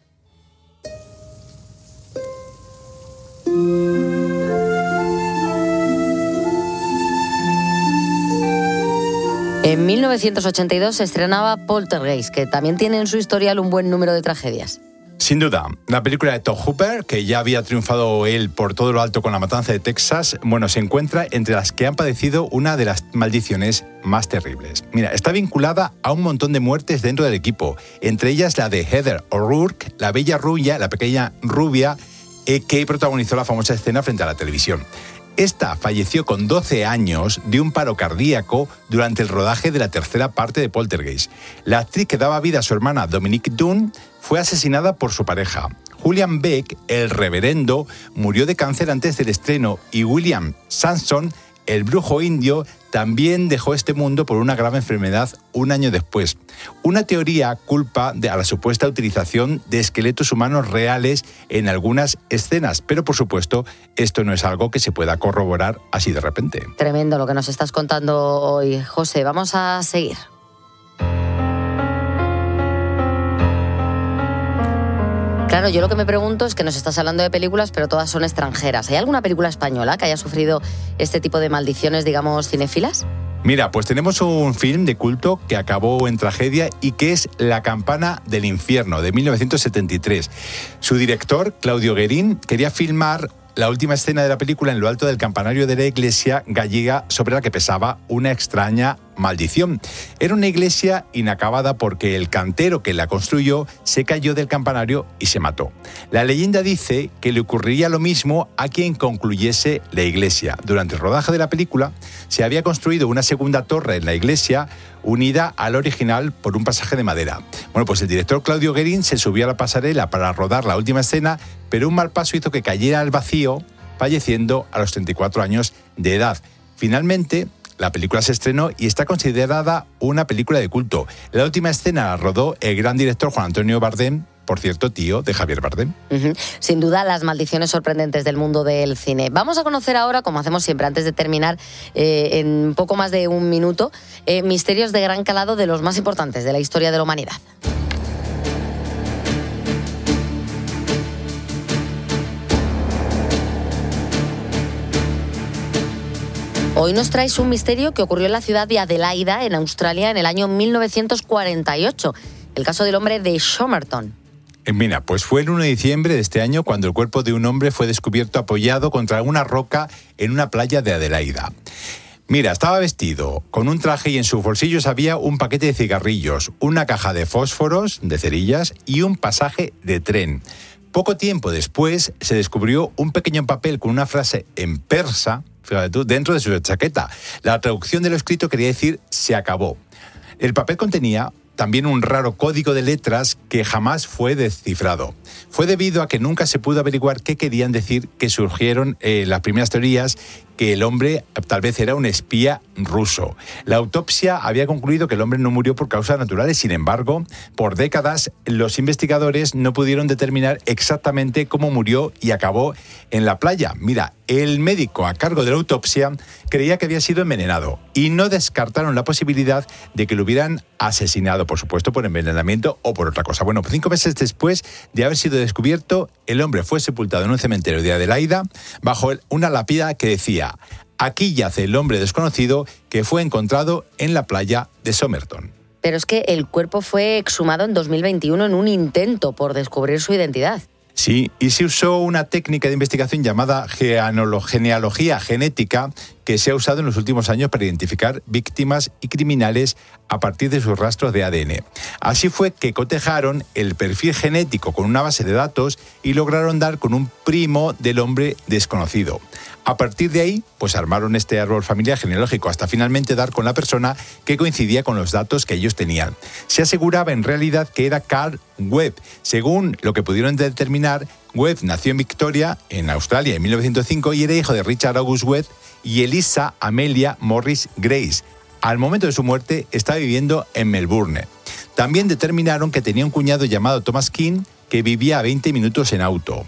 I: En mil novecientos ochenta y dos se estrenaba Poltergeist, que también tiene en su historial un buen número de tragedias.
R: Sin duda, la película de Tobe Hooper, que ya había triunfado él por todo lo alto con La Matanza de Texas, bueno, se encuentra entre las que han padecido una de las maldiciones más terribles. Mira, está vinculada a un montón de muertes dentro del equipo, entre ellas la de Heather O'Rourke, la bella rubia, la pequeña rubia, eh, que protagonizó la famosa escena frente a la televisión. Esta falleció con doce años de un paro cardíaco durante el rodaje de la tercera parte de Poltergeist. La actriz que daba vida a su hermana Dominique Dunne fue asesinada por su pareja. Julian Beck, el reverendo, murió de cáncer antes del estreno y William Sanson, el brujo indio, también dejó este mundo por una grave enfermedad un año después. Una teoría culpa de, a la supuesta utilización de esqueletos humanos reales en algunas escenas, pero por supuesto esto no es algo que se pueda corroborar así de repente.
I: Tremendo lo que nos estás contando hoy, José. Vamos a seguir. Claro, yo lo que me pregunto es que nos estás hablando de películas, pero todas son extranjeras. ¿Hay alguna película española que haya sufrido este tipo de maldiciones, digamos, cinéfilas?
R: Mira, pues tenemos un film de culto que acabó en tragedia y que es La campana del infierno, de mil novecientos setenta y tres. Su director, Claudio Guerín, quería filmar la última escena de la película en lo alto del campanario de la iglesia gallega sobre la que pesaba una extraña maldición. Era una iglesia inacabada porque el cantero que la construyó se cayó del campanario y se mató. La leyenda dice que le ocurriría lo mismo a quien concluyese la iglesia. Durante el rodaje de la película se había construido una segunda torre en la iglesia unida al original por un pasaje de madera. Bueno, pues el director Claudio Guerín se subió a la pasarela para rodar la última escena, pero un mal paso hizo que cayera al vacío, falleciendo a los treinta y cuatro años de edad. Finalmente, la película se estrenó y está considerada una película de culto. La última escena la rodó el gran director Juan Antonio Bardem, por cierto, tío de Javier Bardem.
I: Uh-huh. Sin duda, las maldiciones sorprendentes del mundo del cine. Vamos a conocer ahora, como hacemos siempre, antes de terminar, eh, en poco más de un minuto, eh, misterios de gran calado de los más importantes de la historia de la humanidad. Hoy nos traes un misterio que ocurrió en la ciudad de Adelaida, en Australia, en el año mil novecientos cuarenta y ocho. El caso del hombre de Somerton.
R: Mira, pues fue el uno de diciembre de este año cuando el cuerpo de un hombre fue descubierto apoyado contra una roca en una playa de Adelaida. Mira, estaba vestido con un traje y en sus bolsillos había un paquete de cigarrillos, una caja de fósforos, de cerillas y un pasaje de tren. Poco tiempo después se descubrió un pequeño papel con una frase en persa, fíjate tú, dentro de su chaqueta. La traducción de lo escrito quería decir «se acabó». El papel contenía también un raro código de letras que jamás fue descifrado. Fue debido a que nunca se pudo averiguar qué querían decir que surgieron eh, las primeras teorías que el hombre tal vez era un espía ruso. La autopsia había concluido que el hombre no murió por causas naturales. Sin embargo, por décadas los investigadores no pudieron determinar exactamente cómo murió y acabó en la playa. Mira, el médico a cargo de la autopsia creía que había sido envenenado y no descartaron la posibilidad de que lo hubieran asesinado, por supuesto, por envenenamiento o por otra cosa. Bueno, cinco meses después de haber sido descubierto, el hombre fue sepultado en un cementerio de Adelaida bajo una lápida que decía: «Aquí yace el hombre desconocido que fue encontrado en la playa de Somerton».
I: Pero es que el cuerpo fue exhumado en dos mil veintiuno en un intento por descubrir su identidad.
R: Sí, y se usó una técnica de investigación llamada genealogía genética que se ha usado en los últimos años para identificar víctimas y criminales a partir de sus rastros de A D N. Así fue que cotejaron el perfil genético con una base de datos y lograron dar con un primo del hombre desconocido. A partir de ahí, pues armaron este árbol familiar genealógico hasta finalmente dar con la persona que coincidía con los datos que ellos tenían. Se aseguraba en realidad que era Carl Webb. Según lo que pudieron determinar, Webb nació en Victoria, en Australia, en mil novecientos cinco y era hijo de Richard August Webb y Elisa Amelia Morris Grace. Al momento de su muerte estaba viviendo en Melbourne. También determinaron que tenía un cuñado llamado Thomas King que vivía a veinte minutos en auto.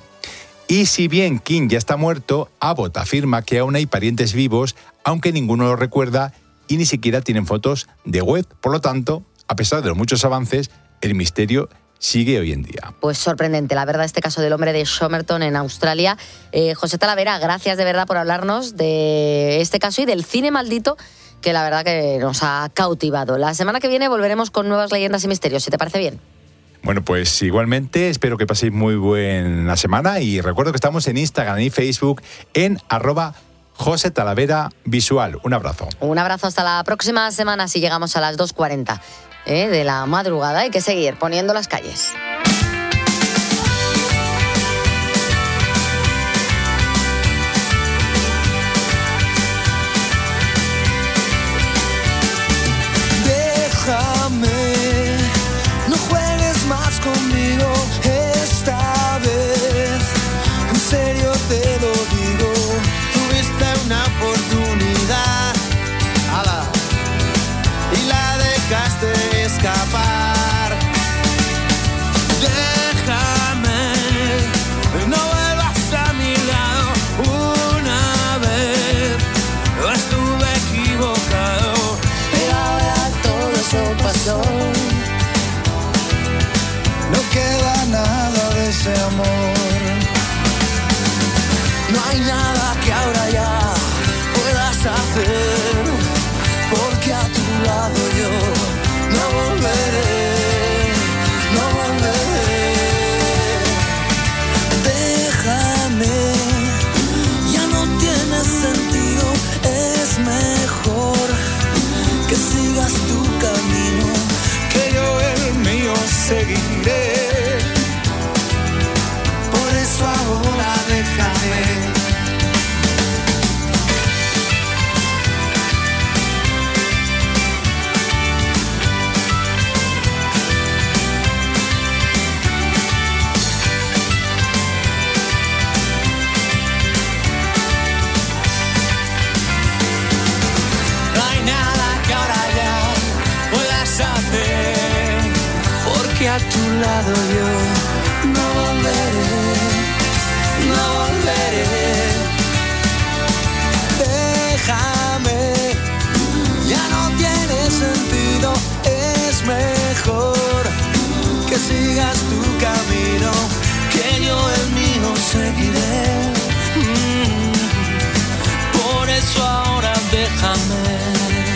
R: Y si bien King ya está muerto, Abbott afirma que aún hay parientes vivos, aunque ninguno lo recuerda y ni siquiera tienen fotos de Webb. Por lo tanto, a pesar de los muchos avances, el misterio sigue hoy en día.
I: Pues sorprendente, la verdad, este caso del hombre de Somerton en Australia. Eh, José Talavera, gracias de verdad por hablarnos de este caso y del cine maldito que la verdad que nos ha cautivado. La semana que viene volveremos con nuevas leyendas y misterios, si te parece bien.
R: Bueno, pues igualmente espero que paséis muy buena semana y recuerdo que estamos en Instagram y Facebook en arroba José Talavera Visual. Un abrazo.
I: Un abrazo hasta la próxima semana si llegamos a las dos cuarenta ¿eh? de la madrugada. Hay que seguir poniendo las calles.
Q: Déjame, no juegues más conmigo esta vez. En serio te lo digo, tuviste una oportunidad ¡Hala! Y la dejaste escapar. Déjame, no vuelvas a mi lado una vez. Yo estuve equivocado, pero ahora todo eso pasó. No queda nada de ese amor. No hay nada que ahora ya puedas hacer, porque a tu lado yo no volveré, no volveré. Déjame, ya no tiene sentido, es mejor que sigas tu camino, que yo el mío seguiré. Por eso ahora déjame. Porque a tu lado yo no volveré, no volveré. Déjame, ya no tiene sentido, es mejor que sigas tu camino, que yo el mío seguiré. Mm, por eso ahora déjame.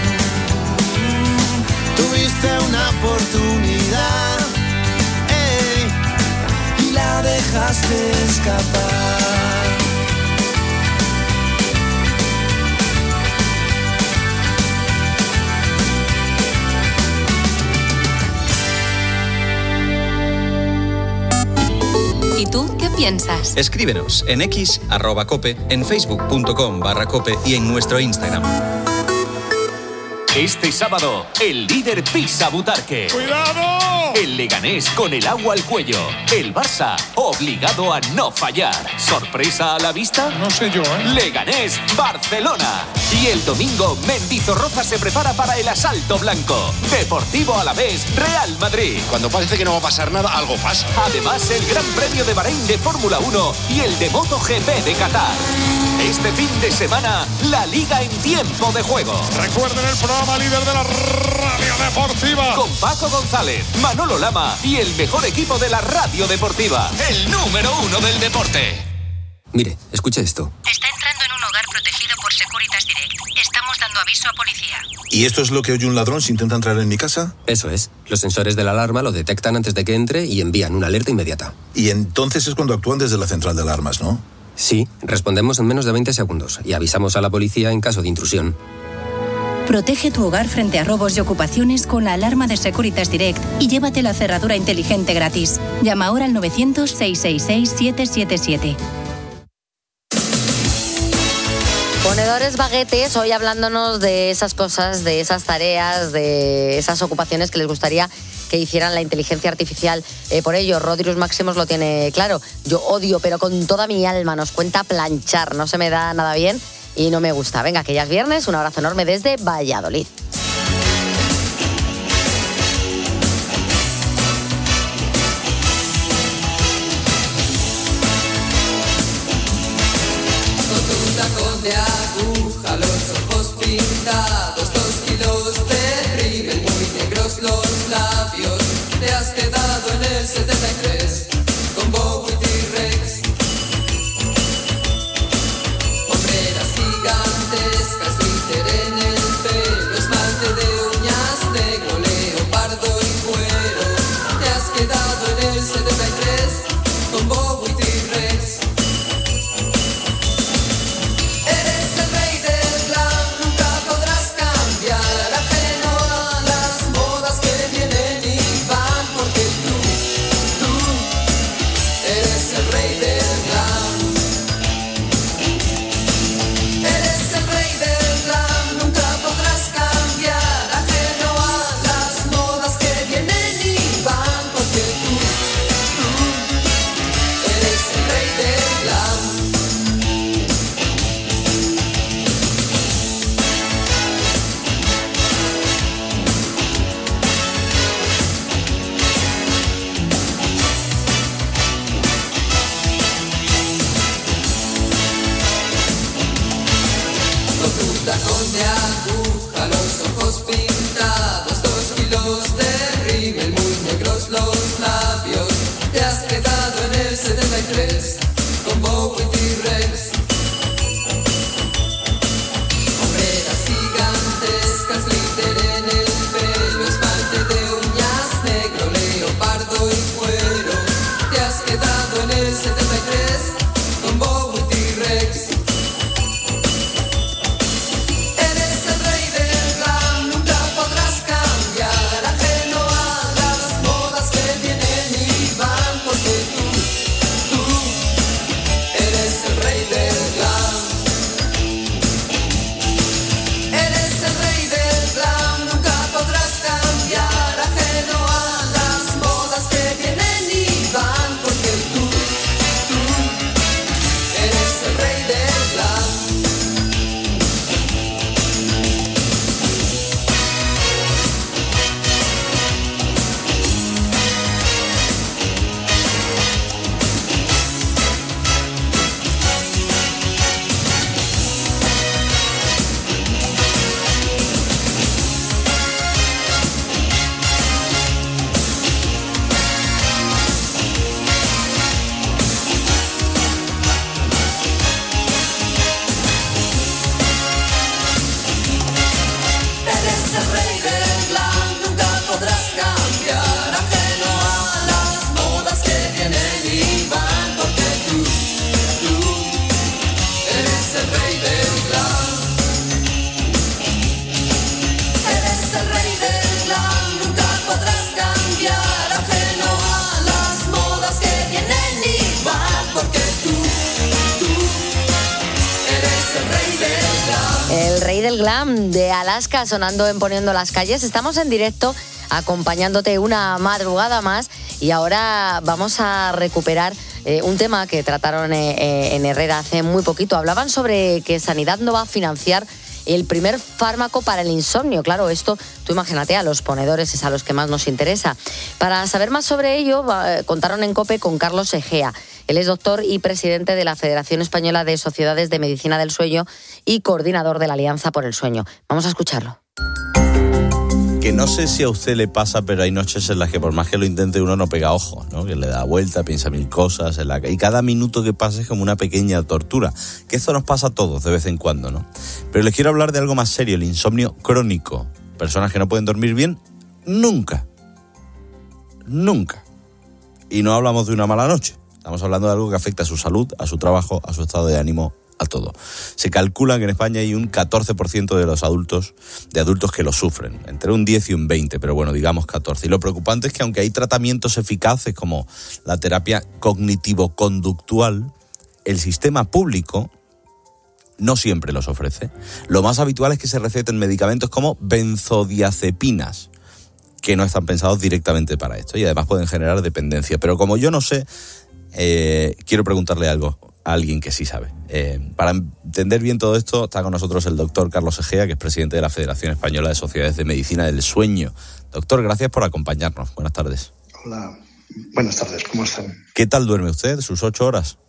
Q: Tuviste una oportunidad, ey, y la dejaste escapar.
B: ¿Y tú qué piensas?
A: Escríbenos en X, arroba cope, en facebook.com barra cope y en nuestro Instagram.
S: Este sábado, el líder pisa Butarque.
T: ¡Cuidado!
S: El Leganés con el agua al cuello. El Barça obligado a no fallar. ¿Sorpresa a la vista?
T: No sé yo, ¿eh?
S: Leganés, Barcelona. Y el domingo, Mendizorroza se prepara para el asalto blanco. Deportivo Alavés, Real Madrid.
U: Cuando parece que no va a pasar nada, algo pasa.
S: Además, el Gran Premio de Bahrein de Fórmula uno y el de MotoGP de Qatar. Este fin de semana, la Liga en tiempo de juego.
T: Recuerden el programa líder de la radio deportiva.
S: Con Paco González, Manolo Lama y el mejor equipo de la radio deportiva. El número uno del deporte.
V: Mire, escuche esto.
W: Está entrando en un hogar protegido por Securitas Direct. Estamos dando aviso a policía.
X: ¿Y esto es lo que oye un ladrón si intenta entrar en mi casa?
V: Eso es. Los sensores de la alarma lo detectan antes de que entre y envían una alerta inmediata.
X: Y entonces es cuando actúan desde la central de alarmas, ¿no?
V: Sí, respondemos en menos de veinte segundos y avisamos a la policía en caso de intrusión.
W: Protege tu hogar frente a robos y ocupaciones con la alarma de Securitas Direct y llévate la cerradura inteligente gratis. Llama ahora al novecientos, seiscientos sesenta y seis, setecientos setenta y siete.
I: Ponedores baguetes, hoy hablándonos de esas cosas, de esas tareas, de esas ocupaciones que les gustaría que hicieran la inteligencia artificial. Eh, por ello, Rodrius Máximos lo tiene claro. Yo odio, pero con toda mi alma, nos cuenta planchar. No se me da nada bien y no me gusta. Venga, que ya es viernes. Un abrazo enorme desde Valladolid.
Q: De aguja, los ojos pintados, dos kilos de rímel, muy negros los labios. Te has quedado en el setenta y tres con Bowie y T-Rex. Hombreras gigantescas, glitter en el pelo, esmalte de uñas negro, leopardo y cuero. Te has quedado
I: del glam de Alaska sonando en Poniendo las Calles. Estamos en directo acompañándote una madrugada más y ahora vamos a recuperar eh, un tema que trataron eh, en Herrera hace muy poquito. Hablaban sobre que Sanidad no va a financiar el primer fármaco para el insomnio. Claro, esto, tú imagínate, a los ponedores es a los que más nos interesa. Para saber más sobre ello, va, contaron en COPE con Carlos Egea. Él es doctor y presidente de la Federación Española de Sociedades de Medicina del Sueño y coordinador de la Alianza por el Sueño. Vamos a escucharlo.
C: Que no sé si a usted le pasa, pero hay noches en las que por más que lo intente uno no pega ojo, ¿no? Que le da vuelta, piensa mil cosas, en la... y cada minuto que pasa es como una pequeña tortura. Que esto nos pasa a todos de vez en cuando, ¿no? Pero les quiero hablar de algo más serio, el insomnio crónico. Personas que no pueden dormir bien nunca. Nunca. Y no hablamos de una mala noche. Estamos hablando de algo que afecta a su salud, a su trabajo, a su estado de ánimo, a todo. Se calcula que en España hay un catorce por ciento de los adultos, de adultos que lo sufren, entre un diez y un veinte, pero bueno, digamos catorce. Y lo preocupante es que aunque hay tratamientos eficaces como la terapia cognitivo-conductual, el sistema público no siempre los ofrece. Lo más habitual es que se receten medicamentos como benzodiazepinas, que no están pensados directamente para esto y además pueden generar dependencia. Pero como yo no sé, eh, quiero preguntarle algo a alguien que sí sabe. Eh, para entender bien todo esto, está con nosotros el doctor Carlos Egea, que es presidente de la Federación Española de Sociedades de Medicina del Sueño. Doctor, gracias por acompañarnos. Buenas tardes.
D: Hola, buenas tardes, ¿cómo están?
C: ¿Qué tal duerme usted? ¿Sus ocho horas?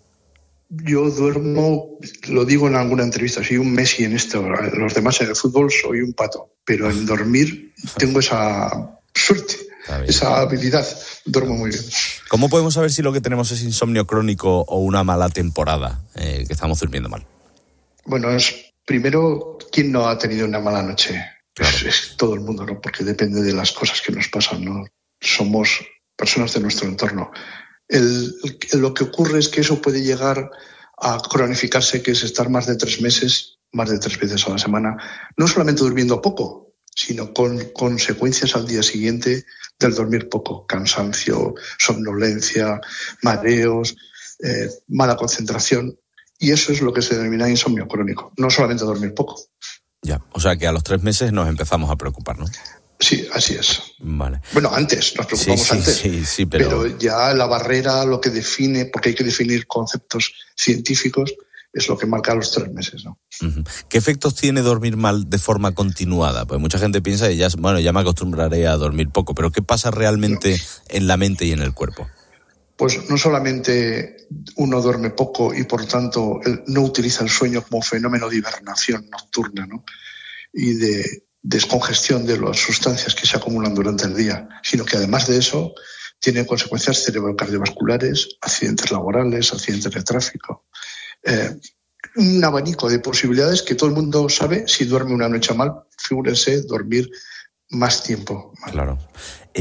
D: Yo duermo, lo digo en alguna entrevista, soy un Messi en esto. Los demás en el fútbol soy un pato, pero en dormir tengo esa suerte, esa habilidad. Duermo muy bien.
C: ¿Cómo podemos saber si lo que tenemos es insomnio crónico o una mala temporada, eh, que estamos durmiendo mal?
D: Bueno, es primero, ¿quién no ha tenido una mala noche? Claro. Es, es todo el mundo, ¿no? Porque depende de las cosas que nos pasan, ¿no? Somos personas de nuestro entorno. El, el, lo que ocurre es que eso puede llegar a cronificarse, que es estar más de tres meses, más de tres veces a la semana, no solamente durmiendo poco, sino con consecuencias al día siguiente del dormir poco, cansancio, somnolencia, mareos, eh, mala concentración, y eso es lo que se denomina insomnio crónico, no solamente dormir poco.
C: Ya, o sea que a los tres meses nos empezamos a preocupar, ¿no?
D: Sí, así es.
C: Vale.
D: Bueno, antes, nos preocupamos
C: sí, sí,
D: antes,
C: sí, sí, pero...
D: pero ya la barrera, lo que define, porque hay que definir conceptos científicos, es lo que marca los tres meses, ¿no?
C: Uh-huh. ¿Qué efectos tiene dormir mal de forma continuada? Pues mucha gente piensa que ya, bueno, ya me acostumbraré a dormir poco, pero ¿qué pasa realmente no. en la mente y en el cuerpo?
D: Pues no solamente uno duerme poco y por tanto no utiliza el sueño como fenómeno de hibernación nocturna, ¿no? Y de descongestión de las sustancias que se acumulan durante el día, sino que además de eso tiene consecuencias cerebrocardiovasculares, accidentes laborales, accidentes de tráfico. Eh, un abanico de posibilidades que todo el mundo sabe si duerme una noche mal. Figúrense dormir más tiempo mal.
C: Claro. Eh,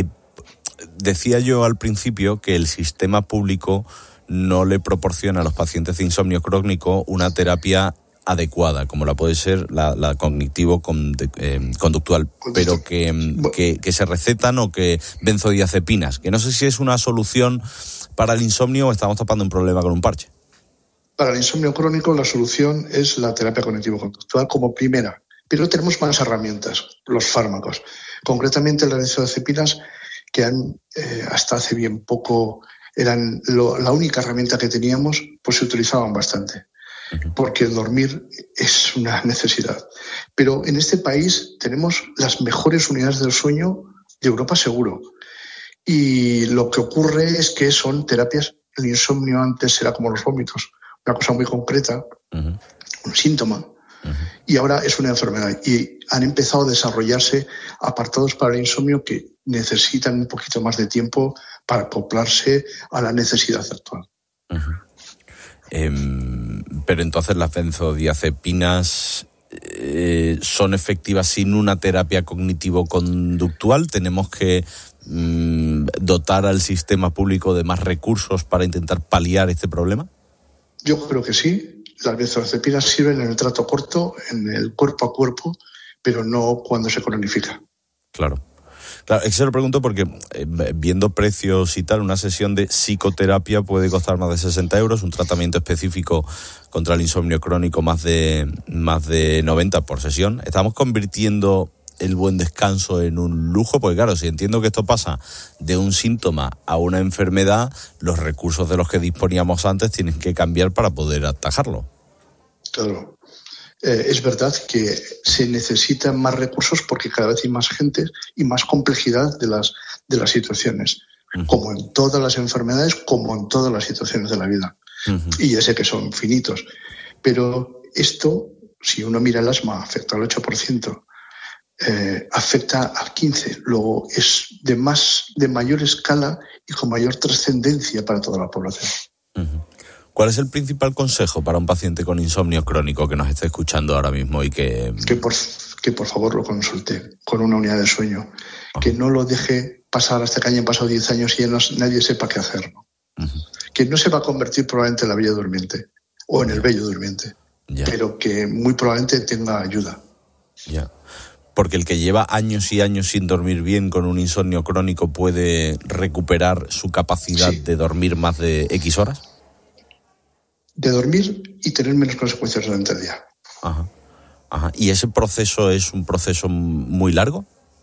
C: decía yo al principio que el sistema público no le proporciona a los pacientes de insomnio crónico una terapia adecuada, como la puede ser la, la cognitivo-conductual, eh, pero que, que, que se recetan o que benzodiazepinas, que no sé si es una solución para el insomnio o estamos tapando un problema con un parche.
D: Para el insomnio crónico la solución es la terapia cognitivo-conductual como primera, pero tenemos más herramientas, los fármacos, concretamente las benzodiazepinas que han, eh, hasta hace bien poco eran lo, la única herramienta que teníamos, pues se utilizaban bastante. Porque el dormir es una necesidad. Pero en este país tenemos las mejores unidades del sueño de Europa seguro. Y lo que ocurre es que son terapias, el insomnio antes era como los vómitos, una cosa muy concreta, uh-huh. un síntoma, uh-huh. y ahora es una enfermedad. Y han empezado a desarrollarse apartados para el insomnio que necesitan un poquito más de tiempo para acoplarse a la necesidad actual.
C: Uh-huh. Eh, pero entonces las benzodiazepinas eh, son efectivas sin una terapia cognitivo-conductual. Tenemos que mm, dotar al sistema público de más recursos para intentar paliar este problema.
D: Yo creo que sí. Las benzodiazepinas sirven en el trato corto, en el cuerpo a cuerpo, pero no cuando se cronifica.
C: Claro. Claro, es que se lo pregunto porque eh, viendo precios y tal, una sesión de psicoterapia puede costar más de sesenta euros, un tratamiento específico contra el insomnio crónico más de, más de noventa por sesión. Estamos convirtiendo el buen descanso en un lujo, porque claro, si entiendo que esto pasa de un síntoma a una enfermedad, los recursos de los que disponíamos antes tienen que cambiar para poder atajarlo.
D: Claro. Eh, es verdad que se necesitan más recursos porque cada vez hay más gente y más complejidad de las, de las situaciones, uh-huh. como en todas las enfermedades, como en todas las situaciones de la vida. Uh-huh. Y ya sé que son finitos, pero esto, si uno mira el asma, afecta al ocho por ciento. Eh, afecta al quince por ciento, luego es de más de mayor escala y con mayor trascendencia para toda la población.
C: Uh-huh. ¿Cuál es el principal consejo para un paciente con insomnio crónico que nos esté escuchando ahora mismo y que...
D: Que por, que por favor lo consulte con una unidad de sueño, uh-huh. que no lo deje pasar hasta que hayan pasado diez años y ya no, nadie sepa qué hacer, ¿no? Uh-huh. Que no se va a convertir probablemente en la bella durmiente o en el bello durmiente, yeah. pero que muy probablemente tenga ayuda.
C: Ya. Yeah. Porque el que lleva años y años sin dormir bien con un insomnio crónico puede recuperar su capacidad sí. de dormir más de X horas.
D: De dormir y tener menos consecuencias durante el día.
C: Ajá. Ajá. ¿Y ese proceso es un proceso muy largo?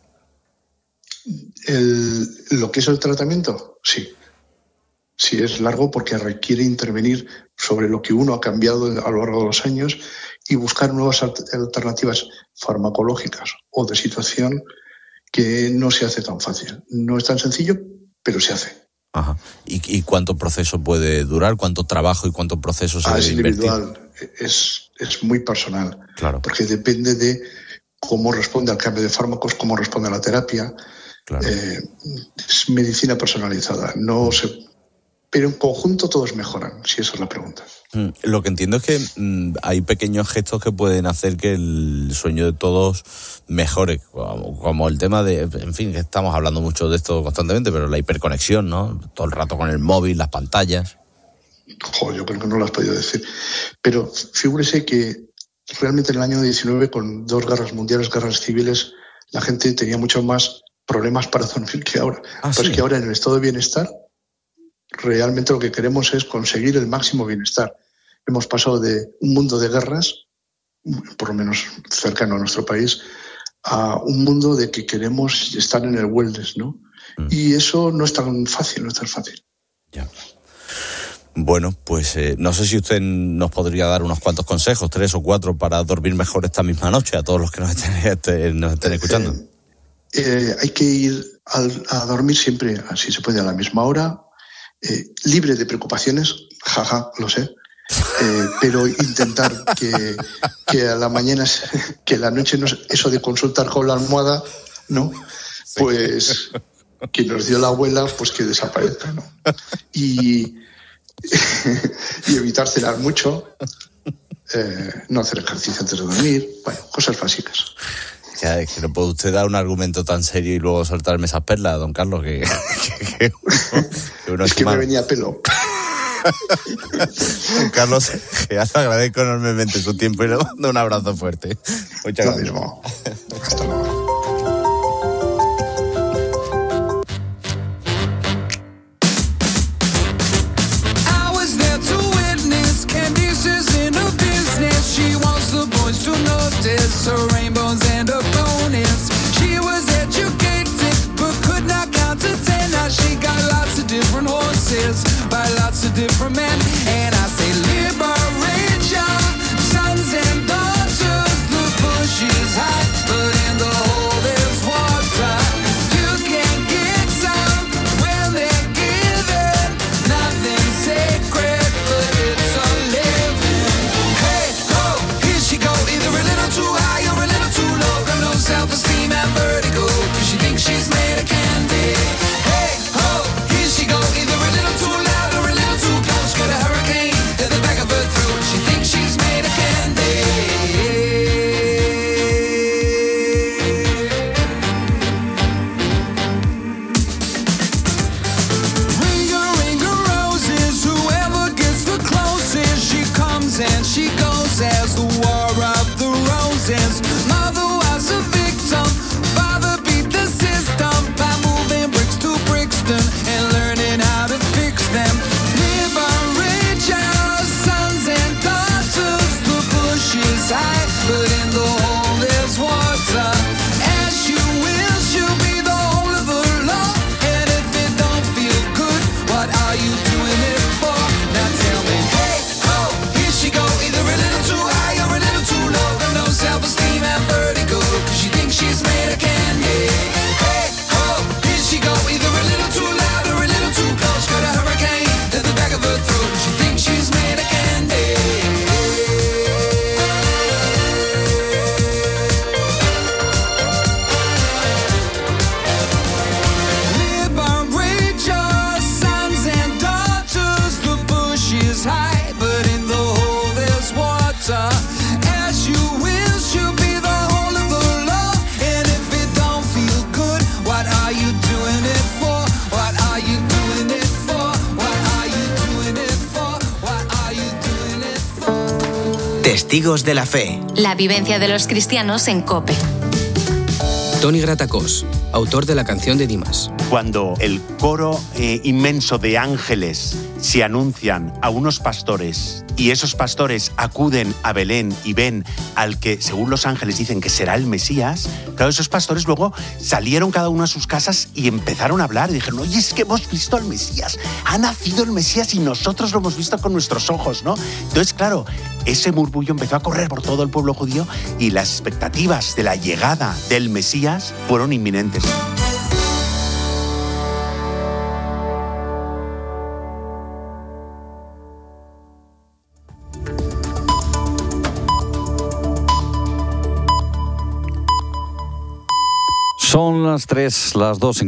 D: El, ¿Lo que es el tratamiento? Sí. Sí, es largo porque requiere intervenir sobre lo que uno ha cambiado a lo largo de los años y buscar nuevas alternativas farmacológicas o de situación que no se hace tan fácil. No es tan sencillo, pero se hace.
C: Ajá. ¿Y, y cuánto proceso puede durar? ¿Cuánto trabajo y cuánto proceso se
D: ah,
C: debe
D: es
C: invertir?
D: Individual, es, es muy personal.
C: Claro.
D: Porque depende de cómo responde al cambio de fármacos, cómo responde a la terapia.
C: Claro.
D: Eh, es medicina personalizada. No se... Pero en conjunto todos mejoran, si esa es la pregunta.
C: Mm, lo que entiendo es que mm, hay pequeños gestos que pueden hacer que el sueño de todos mejore, como, como el tema de, en fin, que estamos hablando mucho de esto constantemente, pero la hiperconexión, ¿no? Todo el rato con el móvil, las pantallas.
D: Joder, yo creo que no lo has podido decir. Pero figúrese que realmente en el año diecinueve, con dos guerras mundiales, guerras civiles, la gente tenía mucho más problemas para dormir que ahora.
C: Ah,
D: Pero
C: ¿sí?
D: es que ahora en el estado de bienestar realmente lo que queremos es conseguir el máximo bienestar. Hemos pasado de un mundo de guerras, por lo menos cercano a nuestro país, a un mundo de que queremos estar en el wellness, ¿no? Mm. Y eso no es tan fácil, no es tan fácil.
C: Ya. Bueno, pues eh, no sé si usted nos podría dar unos cuantos consejos, tres o cuatro, para dormir mejor esta misma noche a todos los que nos estén, este, nos estén escuchando.
D: Eh, eh, hay que ir al, a dormir siempre, si se puede, a la misma hora, Eh, libre de preocupaciones, jaja, lo sé, eh, pero intentar que, que a la mañana, que la noche, no, eso de consultar con la almohada, ¿no? Pues que nos dio la abuela, pues que desaparezca, ¿no? Y, y evitar cenar mucho, eh, no hacer ejercicio antes de dormir, bueno, cosas básicas.
C: Ya, es que no puede usted dar un argumento tan serio y luego soltarme esas perlas, don Carlos, que, que, que uno, que uno
D: es,
C: es
D: que
C: mal.
D: Me venía pelo.
C: Don Carlos, que ya le agradezco enormemente su tiempo y le mando un abrazo fuerte. Muchas
D: Lo
C: gracias.
D: mismo. Hasta luego.
Q: Her rainbows and her bonus. She was educated but could not count to ten. Now she got lots of different horses by lots of different men. And I say liberate your sons and daughters. The bush is hot, but in the hole there's water. You can get some when they're given. Nothing sacred, but it's a living. Hey ho, here she go, either a little too high, self-esteem and vertigo, cause she thinks she's made of candy. Hey ho, here she go, either a little too loud or a little too close. Got a hurricane to the back.
E: Testigos de la Fe.
B: La vivencia de los cristianos en COPE.
G: Tony Gratacós, autor de la canción de Dimas.
H: Cuando el coro eh, inmenso de ángeles se anuncian a unos pastores y esos pastores acuden a Belén y ven al que, según los ángeles, dicen que será el Mesías, claro, esos pastores luego salieron cada uno a sus casas y empezaron a hablar y dijeron, oye, es que hemos visto al Mesías, ha nacido el Mesías y nosotros lo hemos visto con nuestros ojos, ¿no? Entonces, claro, ese murmullo empezó a correr por todo el pueblo judío y las expectativas de la llegada del Mesías fueron inminentes.
J: Son las tres, las dos.